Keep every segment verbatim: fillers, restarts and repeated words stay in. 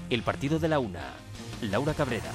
El partido de la una. Laura Cabrera.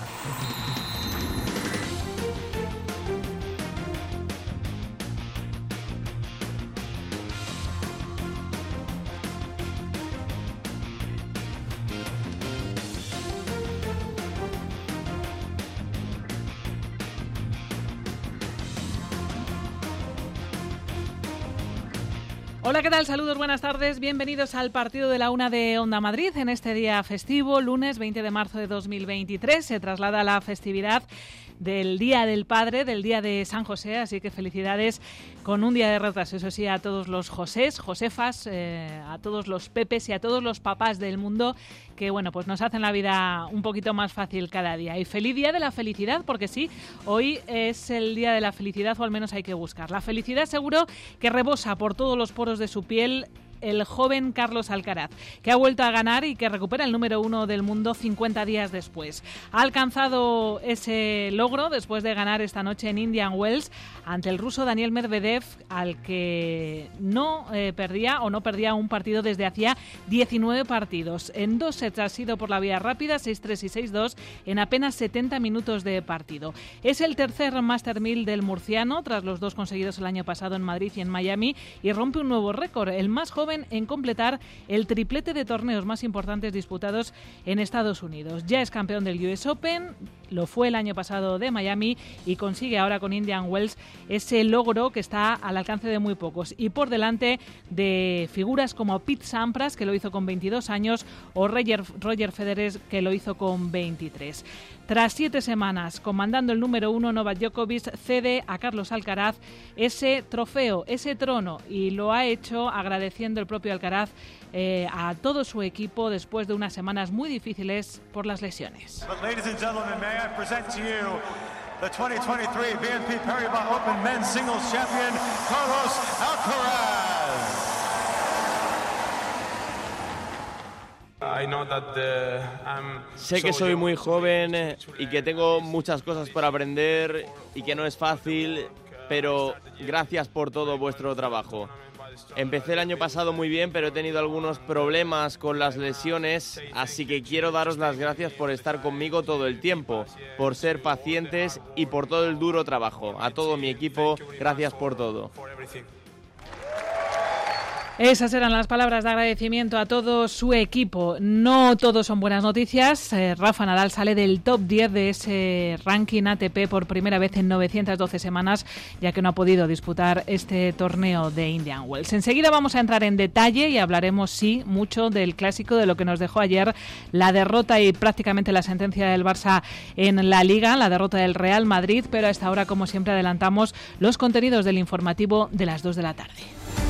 Hola, ¿qué tal? Saludos, buenas tardes. Bienvenidos al partido de la una de Onda Madrid. En este día festivo, lunes veinte de marzo de dos mil veintitrés, se traslada la festividad del Día del Padre, del Día de San José, así que felicidades con un día de retraso, eso sí, a todos los Josés, Josefas, eh, a todos los Pepes y a todos los papás del mundo que, bueno, pues nos hacen la vida un poquito más fácil cada día. Y feliz Día de la Felicidad, porque sí, hoy es el Día de la Felicidad, o al menos hay que buscar. La felicidad seguro que rebosa por todos los poros de su piel el joven Carlos Alcaraz, que ha vuelto a ganar y que recupera el número uno del mundo cincuenta días después. Ha alcanzado ese logro después de ganar esta noche en Indian Wells ante el ruso Daniel Medvedev, al que no eh, perdía o no perdía un partido desde hacía diecinueve partidos. En dos sets ha sido por la vía rápida, seis tres y seis dos, en apenas setenta minutos de partido. Es el tercer Master mil del murciano, tras los dos conseguidos el año pasado en Madrid y en Miami, y rompe un nuevo récord, el más joven en completar el triplete de torneos más importantes disputados en Estados Unidos. Ya es campeón del U S Open, lo fue el año pasado de Miami y consigue ahora con Indian Wells ese logro que está al alcance de muy pocos y por delante de figuras como Pete Sampras, que lo hizo con veintidós años, o Roger, Roger Federer, que lo hizo con veintitrés. Tras siete semanas comandando el número uno, Novak Djokovic cede a Carlos Alcaraz ese trofeo, ese trono, y lo ha hecho agradeciendo el propio Alcaraz eh, a todo su equipo después de unas semanas muy difíciles por las lesiones. But ladies and gentlemen, may I present to you the twenty twenty-three B N P Paribas Open Men's Singles Champion, Carlos Alcaraz. Sé que soy muy joven y que tengo muchas cosas por aprender y que no es fácil, pero gracias por todo vuestro trabajo. Empecé el año pasado muy bien, pero he tenido algunos problemas con las lesiones, así que quiero daros las gracias por estar conmigo todo el tiempo, por ser pacientes y por todo el duro trabajo. A todo mi equipo, gracias por todo. Esas eran las palabras de agradecimiento a todo su equipo. No todos son buenas noticias. Eh, Rafa Nadal sale del top diez de ese ranking A T P por primera vez en novecientas doce semanas, ya que no ha podido disputar este torneo de Indian Wells. Enseguida vamos a entrar en detalle y hablaremos, sí, mucho del clásico, de lo que nos dejó ayer la derrota y prácticamente la sentencia del Barça en la Liga, la derrota del Real Madrid, pero a esta hora, como siempre, adelantamos los contenidos del informativo de las dos de la tarde.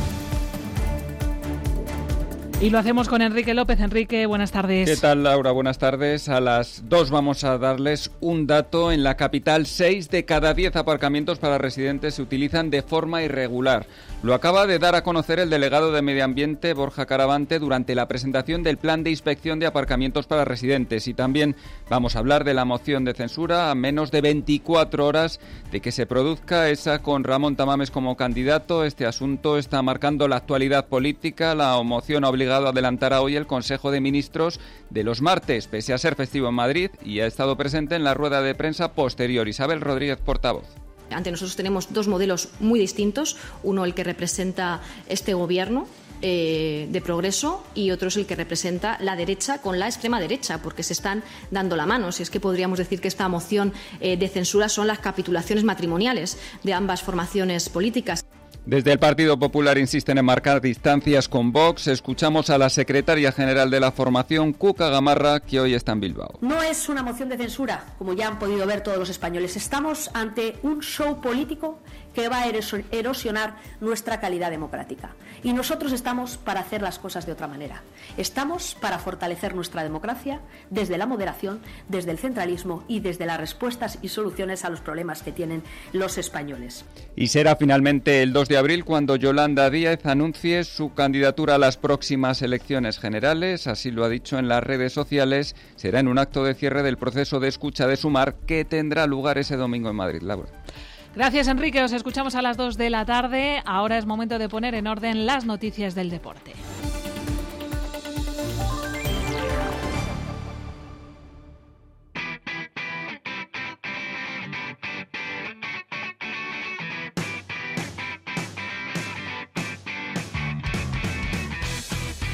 Y lo hacemos con Enrique López. Enrique, buenas tardes. ¿Qué tal, Laura? Buenas tardes. A las dos vamos a darles un dato. En la capital, seis de cada diez aparcamientos para residentes se utilizan de forma irregular. Lo acaba de dar a conocer el delegado de Medio Ambiente, Borja Caravante, durante la presentación del Plan de Inspección de Aparcamientos para Residentes. Y también vamos a hablar de la moción de censura a menos de veinticuatro horas de que se produzca esa con Ramón Tamames como candidato. Este asunto está marcando la actualidad política. La moción ha obligado a adelantar a hoy el Consejo de Ministros de los martes, pese a ser festivo en Madrid, y ha estado presente en la rueda de prensa posterior. Isabel Rodríguez, portavoz. Ante nosotros tenemos dos modelos muy distintos, uno el que representa este gobierno eh, de progreso y otro es el que representa la derecha con la extrema derecha, porque se están dando la mano. Si es que podríamos decir que esta moción eh, de censura son las capitulaciones matrimoniales de ambas formaciones políticas. Desde el Partido Popular insisten en marcar distancias con Vox. Escuchamos a la secretaria general de la formación, Cuca Gamarra, que hoy está en Bilbao. No es una moción de censura, como ya han podido ver todos los españoles. Estamos ante un show político que va a erosionar nuestra calidad democrática. Y nosotros estamos para hacer las cosas de otra manera. Estamos para fortalecer nuestra democracia desde la moderación, desde el centralismo y desde las respuestas y soluciones a los problemas que tienen los españoles. Y será finalmente el dos de abril cuando Yolanda Díaz anuncie su candidatura a las próximas elecciones generales. Así lo ha dicho en las redes sociales. Será en un acto de cierre del proceso de escucha de Sumar que tendrá lugar ese domingo en Madrid. Laura. Gracias, Enrique. Os escuchamos a las dos de la tarde. Ahora es momento de poner en orden las noticias del deporte.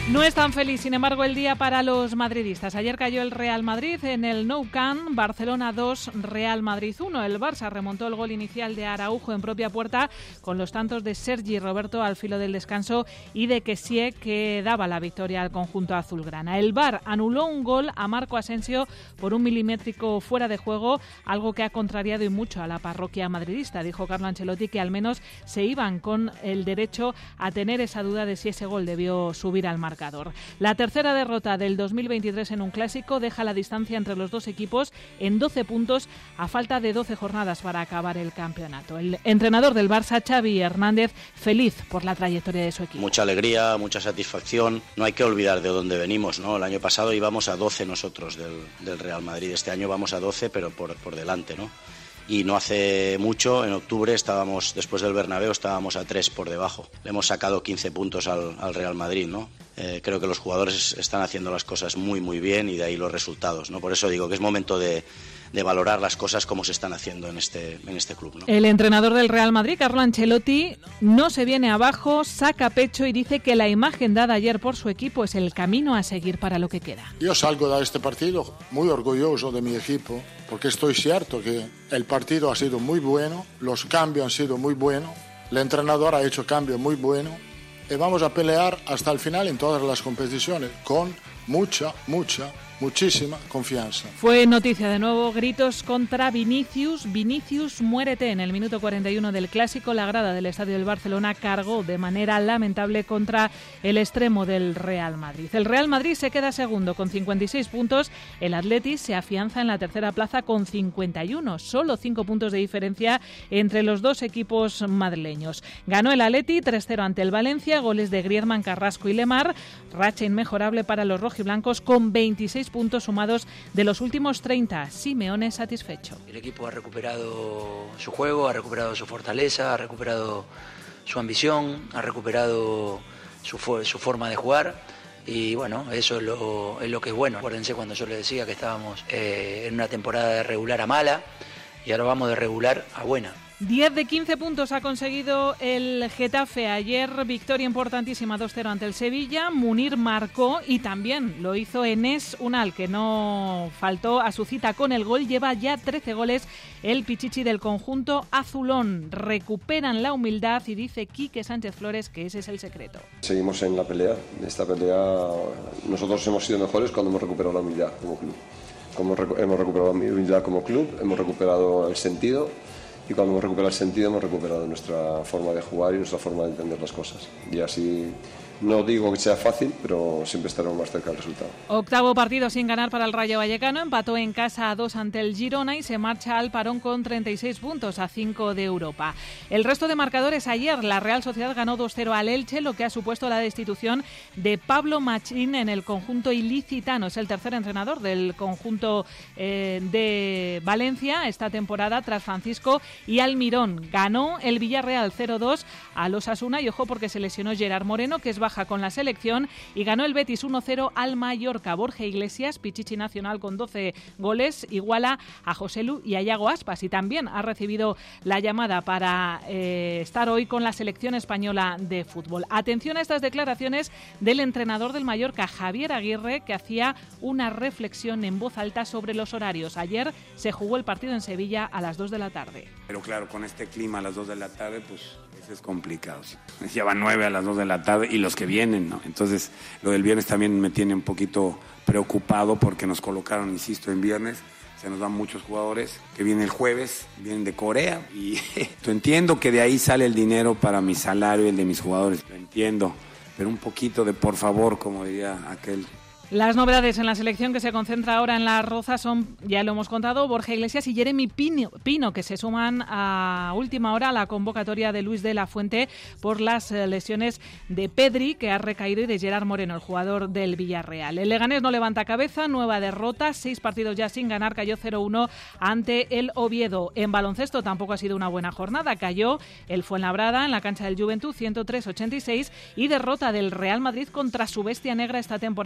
No es tan feliz, sin embargo, el día para los madridistas. Ayer cayó el Real Madrid en el Nou Camp, Barcelona dos, Real Madrid uno. El Barça remontó el gol inicial de Araujo en propia puerta con los tantos de Sergi Roberto al filo del descanso y de Kessie, que daba la victoria al conjunto azulgrana. El V A R anuló un gol a Marco Asensio por un milimétrico fuera de juego, algo que ha contrariado y mucho a la parroquia madridista. Dijo Carlo Ancelotti que al menos se iban con el derecho a tener esa duda de si ese gol debió subir al marcador. La tercera derrota del dos mil veintitrés en un clásico deja la distancia entre los dos equipos en doce puntos a falta de doce jornadas para acabar el campeonato. El entrenador del Barça, Xavi Hernández, feliz por la trayectoria de su equipo. Mucha alegría, mucha satisfacción. No hay que olvidar de dónde venimos, ¿no? El año pasado íbamos a doce nosotros del, del Real Madrid. Este año vamos a doce, pero por, por delante, ¿no? Y no hace mucho, en octubre, estábamos después del Bernabéu, estábamos a tres por debajo. Le hemos sacado quince puntos al, al Real Madrid, ¿no? Eh, creo que los jugadores están haciendo las cosas muy, muy bien y de ahí los resultados, ¿no? Por eso digo que es momento de, de valorar las cosas como se están haciendo en este, en este club, ¿no? El entrenador del Real Madrid, Carlo Ancelotti, no se viene abajo, saca pecho y dice que la imagen dada ayer por su equipo es el camino a seguir para lo que queda. Yo salgo de este partido muy orgulloso de mi equipo, porque estoy cierto que el partido ha sido muy bueno, los cambios han sido muy buenos, el entrenador ha hecho cambios muy buenos y vamos a pelear hasta el final en todas las competiciones con mucha, mucha, muchísima confianza. Fue noticia de nuevo, gritos contra Vinicius. Vinicius, muérete. En el minuto cuarenta y uno del Clásico, la grada del Estadio del Barcelona cargó de manera lamentable contra el extremo del Real Madrid. El Real Madrid se queda segundo con cincuenta y seis puntos. El Atleti se afianza en la tercera plaza con cincuenta y uno. Solo cinco puntos de diferencia entre los dos equipos madrileños. Ganó el Atleti tres cero ante el Valencia. Goles de Griezmann, Carrasco y Lemar. Racha inmejorable para los rojiblancos con veintiséis puntos sumados de los últimos treinta. Simeone satisfecho. El equipo ha recuperado su juego, ha recuperado su fortaleza, ha recuperado su ambición, ha recuperado su, su forma de jugar y bueno, eso es lo, es lo que es bueno. Acuérdense cuando yo les decía que estábamos eh, en una temporada de regular a mala y ahora vamos de regular a buena. diez de quince puntos ha conseguido el Getafe ayer, victoria importantísima dos cero ante el Sevilla. Munir marcó y también lo hizo Enes Unal, que no faltó a su cita con el gol. Lleva ya trece goles el pichichi del conjunto azulón. Recuperan la humildad y dice Quique Sánchez Flores que ese es el secreto. Seguimos en la pelea. Esta pelea nosotros hemos sido mejores cuando hemos recuperado la humildad como club. Como hemos recuperado la humildad como club, hemos recuperado el sentido. Y cuando hemos recuperado el sentido, hemos recuperado nuestra forma de jugar y nuestra forma de entender las cosas. Y así, no digo que sea fácil, pero siempre estaremos más cerca del resultado. Octavo partido sin ganar para el Rayo Vallecano. Empató en casa a dos ante el Girona y se marcha al parón con treinta y seis puntos, a cinco de Europa. El resto de marcadores ayer, la Real Sociedad ganó dos cero al Elche, lo que ha supuesto la destitución de Pablo Machín en el conjunto ilicitano. Es el tercer entrenador del conjunto eh, de Valencia esta temporada tras Francisco y Almirón. Ganó el Villarreal cero dos al Osasuna y ojo porque se lesionó Gerard Moreno, que es baja con la selección, y ganó el Betis uno cero al Mallorca. Borja Iglesias, pichichi nacional con doce goles, iguala a Joselu y a Yago Aspas y también ha recibido la llamada para eh, estar hoy con la selección española de fútbol. Atención a estas declaraciones del entrenador del Mallorca, Javier Aguirre, que hacía una reflexión en voz alta sobre los horarios. Ayer se jugó el partido en Sevilla a las dos de la tarde. Pero claro, con este clima a las dos de la tarde, pues eso es complicado. Ya van nueve a las dos de la tarde y los que vienen, ¿no? Entonces, lo del viernes también me tiene un poquito preocupado porque nos colocaron, insisto, en viernes. Se nos dan muchos jugadores que vienen el jueves, vienen de Corea y entiendo que de ahí sale el dinero para mi salario y el de mis jugadores, lo entiendo, pero un poquito de por favor, como diría aquel. Las novedades en la selección que se concentra ahora en La Roza son, ya lo hemos contado, Borja Iglesias y Jeremy Pino, Pino, que se suman a última hora a la convocatoria de Luis de la Fuente por las lesiones de Pedri, que ha recaído, y de Gerard Moreno, el jugador del Villarreal. El Leganés no levanta cabeza, nueva derrota, seis partidos ya sin ganar, cayó cero uno ante el Oviedo. En baloncesto tampoco ha sido una buena jornada, cayó el Fuenlabrada en la cancha del Juventud ciento tres a ochenta y seis y derrota del Real Madrid contra su bestia negra esta temporada.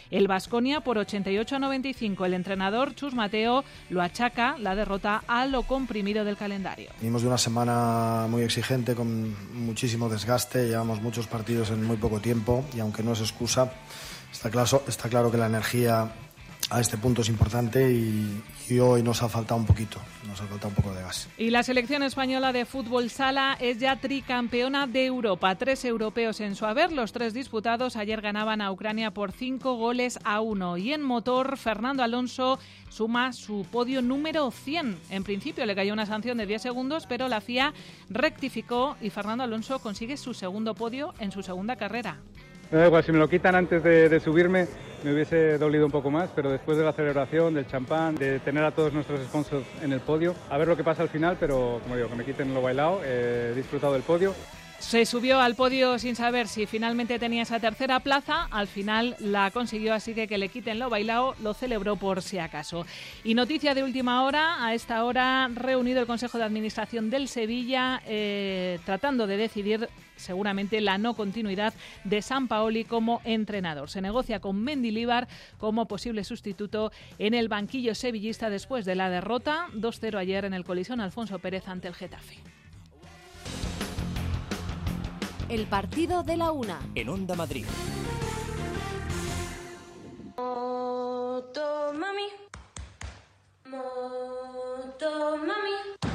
el Baskonia por ochenta y ocho a noventa y cinco. El entrenador Chus Mateo lo achaca la derrota a lo comprimido del calendario. Venimos de una semana muy exigente con muchísimo desgaste, llevamos muchos partidos en muy poco tiempo y aunque no es excusa, está claro, está claro que la energía a este punto es importante y, y hoy nos ha faltado un poquito, nos ha faltado un poco de gas. Y la selección española de fútbol sala es ya tricampeona de Europa. Tres europeos en su haber, los tres disputados. Ayer ganaban a Ucrania por cinco goles a uno. Y en motor, Fernando Alonso suma su podio número cien. En principio le cayó una sanción de diez segundos, pero la F I A rectificó y Fernando Alonso consigue su segundo podio en su segunda carrera. Me da igual, si me lo quitan antes de, de subirme me hubiese dolido un poco más, pero después de la celebración, del champán, de tener a todos nuestros sponsors en el podio, a ver lo que pasa al final, pero como digo, que me quiten lo bailado, he disfrutado del podio. Se subió al podio sin saber si finalmente tenía esa tercera plaza, al final la consiguió, así que que le quiten lo bailado, lo celebró por si acaso. Y noticia de última hora, a esta hora reunido el Consejo de Administración del Sevilla, eh, tratando de decidir seguramente la no continuidad de Sampaoli como entrenador. Se negocia con Mendilibar como posible sustituto en el banquillo sevillista después de la derrota dos cero ayer en el Coliseo Alfonso Pérez ante el Getafe. El partido de la una. En Onda Madrid. Moto mami. Moto mami.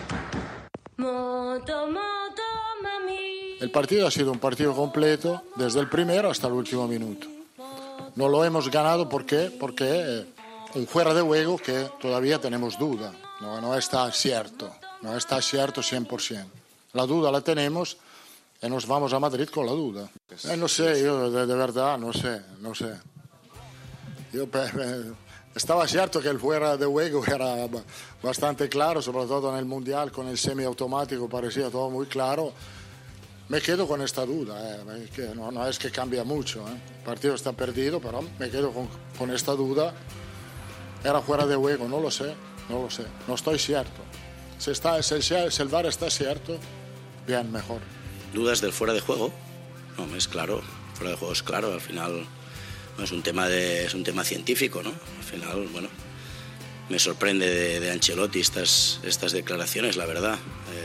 Moto, moto mami. El partido ha sido un partido completo desde el primero hasta el último minuto. No lo hemos ganado ¿por qué? Porque eh, un fuera de juego que todavía tenemos duda. No, no está cierto, no está cierto cien por ciento. La duda la tenemos. Y nos vamos a Madrid con la duda. Eh, no sé, yo de, de verdad, no sé, no sé. Yo, eh, estaba cierto que el fuera de juego era bastante claro, sobre todo en el Mundial, con el semiautomático parecía todo muy claro. Me quedo con esta duda, eh, que no, no es que cambia mucho. Eh. El partido está perdido, pero me quedo con, con esta duda. Era fuera de juego, no lo sé, no lo sé, no estoy cierto. Si, está, si, si el V A R está cierto, bien, mejor. ¿Dudas del fuera de juego? No, es claro, fuera de juego es claro, al final no, es un tema de, es un tema científico, ¿no? Al final, bueno, me sorprende de, de Ancelotti estas, estas declaraciones, la verdad.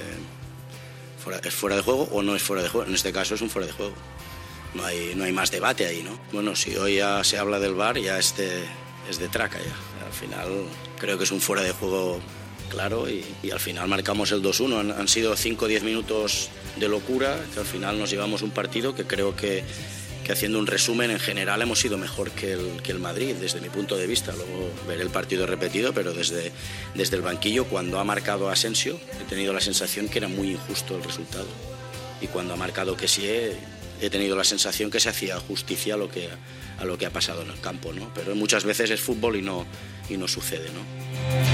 Eh, fuera, ¿Es fuera de juego o no es fuera de juego? En este caso es un fuera de juego. No hay, no hay más debate ahí, ¿no? Bueno, si hoy ya se habla del V A R, ya este es de traca ya. Al final creo que es un fuera de juego claro y, y al final marcamos el dos uno. Han, han sido cinco o diez minutos de locura, que al final nos llevamos un partido que creo que, que haciendo un resumen en general hemos sido mejor que el, que el Madrid, desde mi punto de vista. Luego veré el partido repetido, pero desde, desde el banquillo, cuando ha marcado Asensio, he tenido la sensación que era muy injusto el resultado. Y cuando ha marcado Kessie, he tenido la sensación que se hacía justicia a lo que, a lo que ha pasado en el campo, ¿no? Pero muchas veces es fútbol y no, y no sucede, ¿no?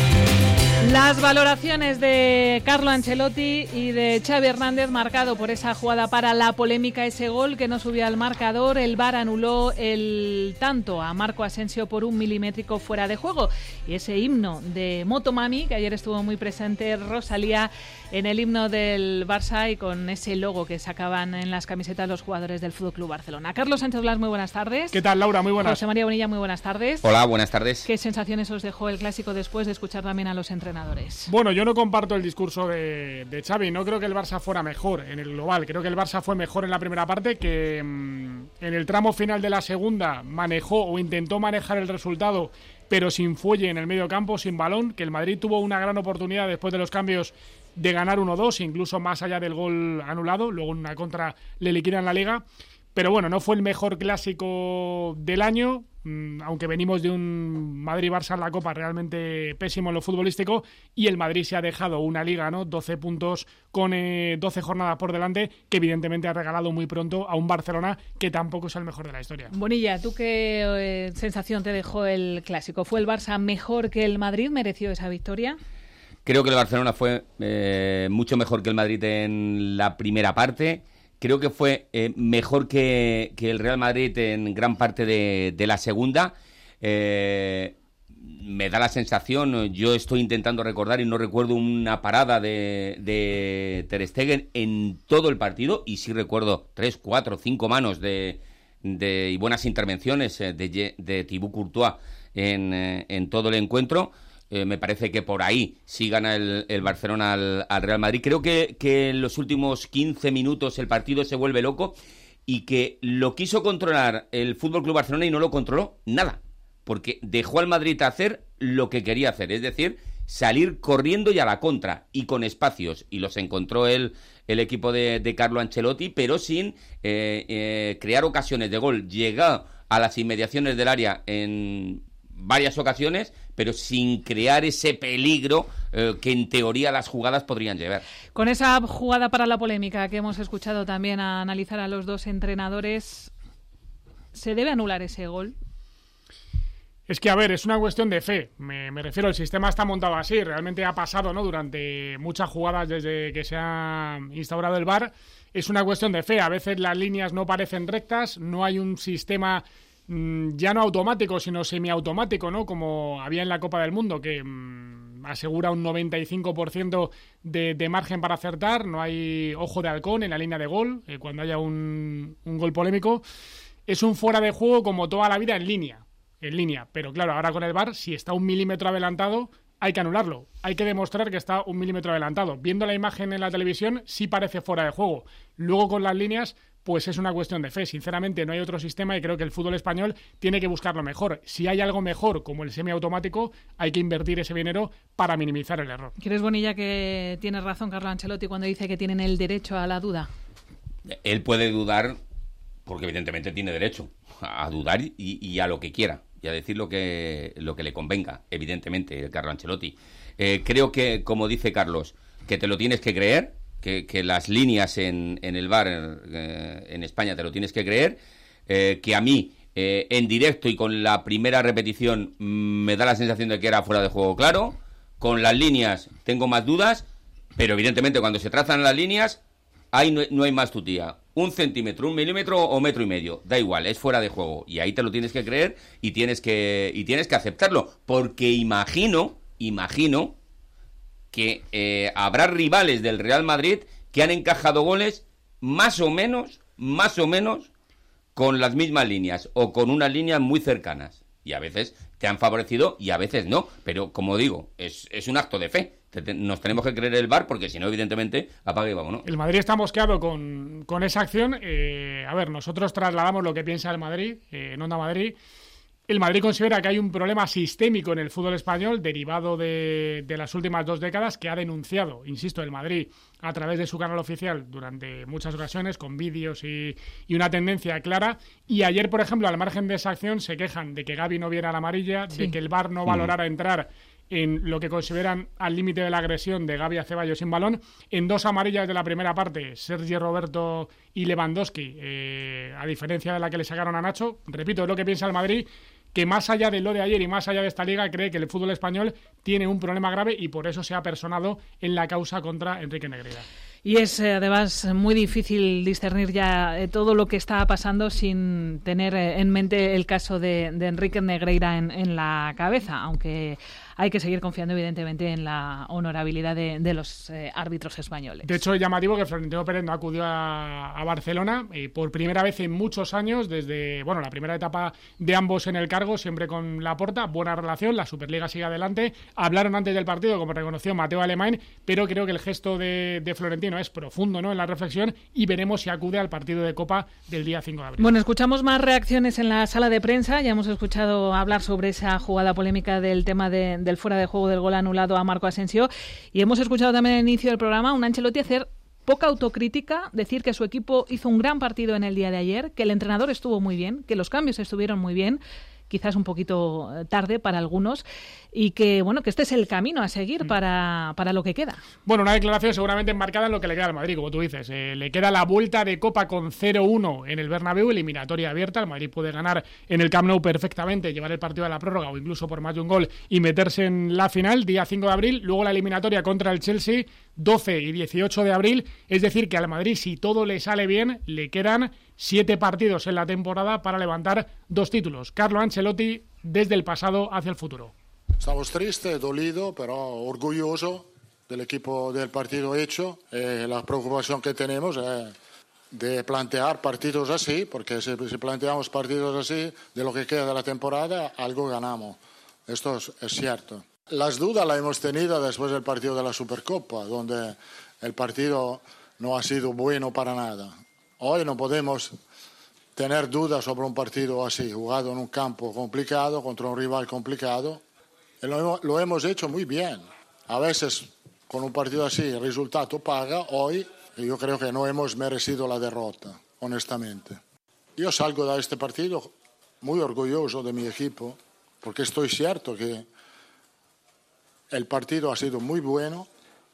Las valoraciones de Carlo Ancelotti y de Xavi Hernández, marcado por esa jugada para la polémica, ese gol que no subió al marcador. El V A R anuló el tanto a Marco Asensio por un milimétrico fuera de juego. Y ese himno de Motomami, que ayer estuvo muy presente Rosalía en el himno del Barça y con ese logo que sacaban en las camisetas los jugadores del F C Barcelona. Carlos Sánchez Blas, muy buenas tardes. ¿Qué tal, Laura? Muy buenas. José María Bonilla, muy buenas tardes. Hola, buenas tardes. ¿Qué sensaciones os dejó el clásico después de escuchar también a los entrenadores? Bueno, yo no comparto el discurso de, de Xavi. No creo que el Barça fuera mejor en el global. Creo que el Barça fue mejor en la primera parte, que mmm, en el tramo final de la segunda manejó o intentó manejar el resultado, pero sin fuelle en el medio campo, sin balón, que el Madrid tuvo una gran oportunidad después de los cambios de ganar uno dos, incluso más allá del gol anulado. Luego en una contra le liquidan la Liga. Pero bueno, no fue el mejor clásico del año, aunque venimos de un Madrid-Barça en la Copa realmente pésimo en lo futbolístico, y el Madrid se ha dejado una Liga, ¿no? doce puntos con eh, doce jornadas por delante, que evidentemente ha regalado muy pronto a un Barcelona que tampoco es el mejor de la historia. Bonilla, ¿tú qué eh, sensación te dejó el clásico? ¿Fue el Barça mejor que el Madrid? ¿Mereció esa victoria? Creo que el Barcelona fue eh, mucho mejor que el Madrid en la primera parte. Creo que fue eh, mejor que, que el Real Madrid en gran parte de, de la segunda. Eh, me da la sensación, yo estoy intentando recordar y no recuerdo una parada de, de Ter Stegen en todo el partido, y sí recuerdo tres, cuatro, cinco manos de, de, y buenas intervenciones eh, de, de Thibaut Courtois en, eh, en todo el encuentro. Eh, me parece que por ahí sí gana el, el Barcelona al, al Real Madrid. Creo que, que en los últimos quince minutos el partido se vuelve loco y que lo quiso controlar el F C Barcelona y no lo controló nada, porque dejó al Madrid hacer lo que quería hacer, es decir, salir corriendo y a la contra, y con espacios, y los encontró el, el equipo de, de Carlo Ancelotti, pero sin eh, eh, crear ocasiones de gol. Llegó a las inmediaciones del área en varias ocasiones, pero sin crear ese peligro eh, que en teoría las jugadas podrían llevar. Con esa jugada para la polémica que hemos escuchado también a analizar a los dos entrenadores, ¿se debe anular ese gol? Es que, a ver, es una cuestión de fe. Me, me refiero, el sistema está montado así. Realmente ha pasado, ¿no? Durante muchas jugadas desde que se ha instaurado el V A R. Es una cuestión de fe. A veces las líneas no parecen rectas, no hay un sistema mmm, ya no automático, sino semiautomático, ¿no? Como había en la Copa del Mundo, que mmm, asegura un noventa y cinco por ciento de, de margen para acertar. No hay ojo de halcón en la línea de gol, eh, cuando haya un, un gol polémico. Es un fuera de juego como toda la vida en línea. En línea, pero claro, ahora con el V A R, si está un milímetro adelantado, hay que anularlo. Hay que demostrar que está un milímetro adelantado. Viendo la imagen en la televisión, sí parece fuera de juego. Luego con las líneas, pues es una cuestión de fe. Sinceramente, no hay otro sistema y creo que el fútbol español tiene que buscar lo mejor. Si hay algo mejor, como el semiautomático, hay que invertir ese dinero para minimizar el error. ¿Crees, Bonilla, que tiene razón Carlo Ancelotti cuando dice que tienen el derecho a la duda? Él puede dudar, porque evidentemente tiene derecho a dudar y, y a lo que quiera, y a decir lo que, lo que le convenga, evidentemente, el Carlo Ancelotti. Eh, creo que, como dice Carlos, que te lo tienes que creer, que, que las líneas en, en el V A R eh, en España te lo tienes que creer, eh, que a mí, eh, en directo y con la primera repetición, me da la sensación de que era fuera de juego claro. Con las líneas tengo más dudas, pero evidentemente cuando se trazan las líneas, ahí no, no hay más tutía. Un centímetro, un milímetro o metro y medio, da igual, es fuera de juego. Y ahí te lo tienes que creer y tienes que, y tienes que aceptarlo. Porque imagino, imagino que eh, habrá rivales del Real Madrid que han encajado goles más o menos, más o menos, con las mismas líneas o con unas líneas muy cercanas. Y a veces te han favorecido y a veces no. Pero, como digo, es, es un acto de fe. Nos tenemos que creer el V A R porque si no, evidentemente, apague y vámonos. El Madrid está mosqueado con, con esa acción. Eh, a ver, nosotros trasladamos lo que piensa el Madrid, eh, en Onda Madrid. El Madrid considera que hay un problema sistémico en el fútbol español derivado de, de las últimas dos décadas que ha denunciado, insisto, el Madrid a través de su canal oficial durante muchas ocasiones con vídeos y, y una tendencia clara. Y ayer, por ejemplo, al margen de esa acción se quejan de que Gavi no viera la amarilla, sí. de que el V A R no valorara entrar en lo que consideran al límite de la agresión de Gavi a Ceballos sin balón. En dos amarillas de la primera parte, Sergi Roberto y Lewandowski, eh, a diferencia de la que le sacaron a Nacho. Repito, es lo que piensa el Madrid, que más allá de lo de ayer y más allá de esta liga, cree que el fútbol español tiene un problema grave y por eso se ha personado en la causa contra Enrique Negreira. Y es eh, además muy difícil discernir ya eh, todo lo que está pasando sin tener eh, en mente el caso de, de Enrique Negreira en, en la cabeza, aunque hay que seguir confiando evidentemente en la honorabilidad de, de los eh, árbitros españoles. De hecho, es llamativo que Florentino Pérez no acudió a, a Barcelona eh, por primera vez en muchos años, desde bueno la primera etapa de ambos en el cargo, siempre con Laporta, buena relación, la Superliga sigue adelante. Hablaron antes del partido, como reconoció Mateo Alemán, pero creo que el gesto de, de Florentino es profundo, ¿no?, en la reflexión, y veremos si acude al partido de Copa del día cinco de abril. Bueno, escuchamos más reacciones en la sala de prensa. Ya hemos escuchado hablar sobre esa jugada polémica del tema de, del fuera de juego del gol anulado a Marco Asensio, y hemos escuchado también al inicio del programa un Ancelotti hacer poca autocrítica, decir que su equipo hizo un gran partido en el día de ayer, que el entrenador estuvo muy bien, que los cambios estuvieron muy bien, quizás un poquito tarde para algunos, y que bueno que este es el camino a seguir para, para lo que queda. Bueno, una declaración seguramente enmarcada en lo que le queda al Madrid, como tú dices. Eh, le queda la vuelta de Copa con cero uno en el Bernabéu, eliminatoria abierta. El Madrid puede ganar en el Camp Nou perfectamente, llevar el partido a la prórroga o incluso por más de un gol y meterse en la final, día cinco de abril. Luego la eliminatoria contra el Chelsea, doce y dieciocho de abril. Es decir, que al Madrid, si todo le sale bien, le quedan siete partidos en la temporada para levantar dos títulos. Carlo Ancelotti, desde el pasado hacia el futuro. Estamos tristes, dolidos, pero orgullosos del equipo, del partido hecho. Eh, la preocupación que tenemos es de plantear partidos así, porque si, si planteamos partidos así, de lo que queda de la temporada, algo ganamos. Esto es, es cierto. Las dudas las hemos tenido después del partido de la Supercopa, donde el partido no ha sido bueno para nada. Hoy no podemos tener dudas sobre un partido así, jugado en un campo complicado, contra un rival complicado. Y lo, lo hemos hecho muy bien. A veces, con un partido así, el resultado paga. Hoy, yo creo que no hemos merecido la derrota, honestamente. Yo salgo de este partido muy orgulloso de mi equipo, porque estoy cierto que el partido ha sido muy bueno,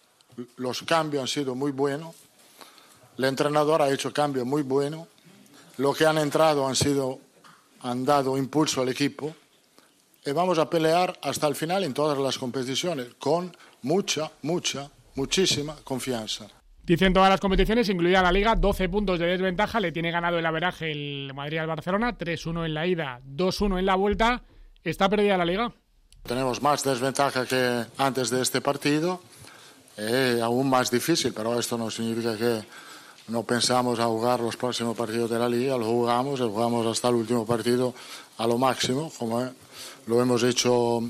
los cambios han sido muy buenos, el entrenador ha hecho cambios muy buenos, los que han entrado han, sido, han dado impulso al equipo y vamos a pelear hasta el final en todas las competiciones con mucha, mucha, muchísima confianza. Dice en todas las competiciones, incluida la Liga, doce puntos de desventaja, le tiene ganado el averaje el Madrid al Barcelona, tres uno en la ida, dos uno en la vuelta. ¿Está perdida la Liga? Tenemos más desventaja que antes de este partido, eh, aún más difícil, pero esto no significa que no pensamos a jugar los próximos partidos de la Liga, lo jugamos, lo jugamos hasta el último partido a lo máximo, como lo hemos hecho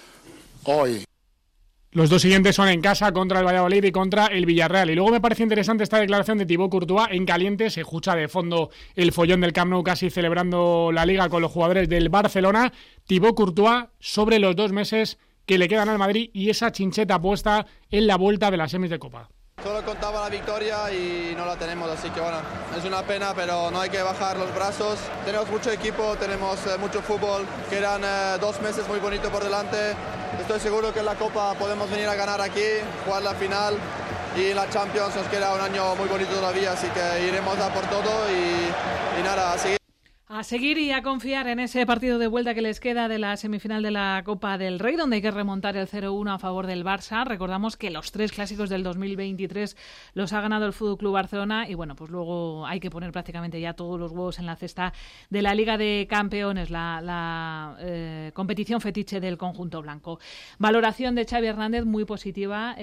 hoy. Los dos siguientes son en casa contra el Valladolid y contra el Villarreal. Y luego me parece interesante esta declaración de Thibaut Courtois en caliente. Se escucha de fondo el follón del Camp Nou casi celebrando la Liga con los jugadores del Barcelona. Thibaut Courtois sobre los dos meses que le quedan al Madrid y esa chincheta puesta en la vuelta de las semis de Copa. Solo contaba la victoria y no la tenemos, así que bueno, es una pena, pero no hay que bajar los brazos. Tenemos mucho equipo, tenemos eh, mucho fútbol, quedan eh, dos meses muy bonitos por delante. Estoy seguro que en la Copa podemos venir a ganar aquí, jugar la final y en la Champions nos queda un año muy bonito todavía, así que iremos a por todo y, y nada, a seguir. A seguir y a confiar en ese partido de vuelta que les queda de la semifinal de la Copa del Rey, donde hay que remontar el cero uno a favor del Barça. Recordamos que los tres clásicos del dos mil veintitrés los ha ganado el F C Barcelona y bueno, pues luego hay que poner prácticamente ya todos los huevos en la cesta de la Liga de Campeones, la, la eh, competición fetiche del conjunto blanco. Valoración de Xavi Hernández muy positiva,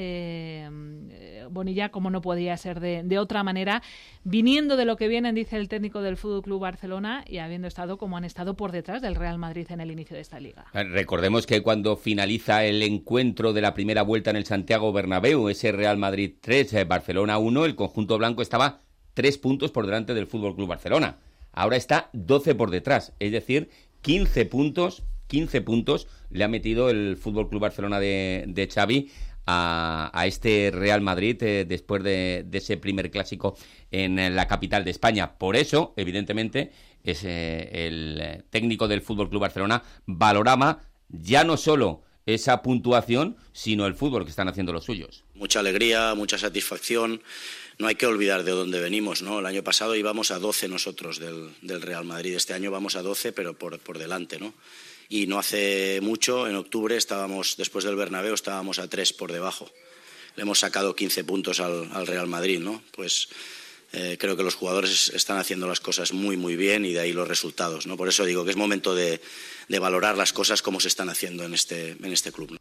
eh, Bonilla, como no podía ser de, de otra manera, viniendo de lo que vienen, dice el técnico del F C Barcelona, y habiendo estado como han estado por detrás del Real Madrid en el inicio de esta liga. Recordemos que cuando finaliza el encuentro de la primera vuelta en el Santiago Bernabéu, ese Real Madrid tres, Barcelona uno, el conjunto blanco estaba tres puntos por delante del F C Barcelona. Ahora está doce por detrás, es decir, quince puntos, quince puntos le ha metido el F C Barcelona de, de Xavi a, a este Real Madrid eh, después de, de ese primer clásico en la capital de España. Por eso, evidentemente, es eh, el técnico del F C Barcelona valoraba ya no solo esa puntuación, sino el fútbol que están haciendo los suyos. Mucha alegría, mucha satisfacción. No hay que olvidar de dónde venimos, ¿no? El año pasado íbamos a doce nosotros del, del Real Madrid. Este año vamos a doce, pero por, por delante, ¿no? Y no hace mucho, en octubre, estábamos después del Bernabéu, estábamos a tres por debajo. Le hemos sacado quince puntos al, al Real Madrid, ¿no? Pues eh, creo que los jugadores están haciendo las cosas muy, muy bien y de ahí los resultados, ¿no? Por eso digo que es momento de, de valorar las cosas como se están haciendo en este, en este club, ¿no?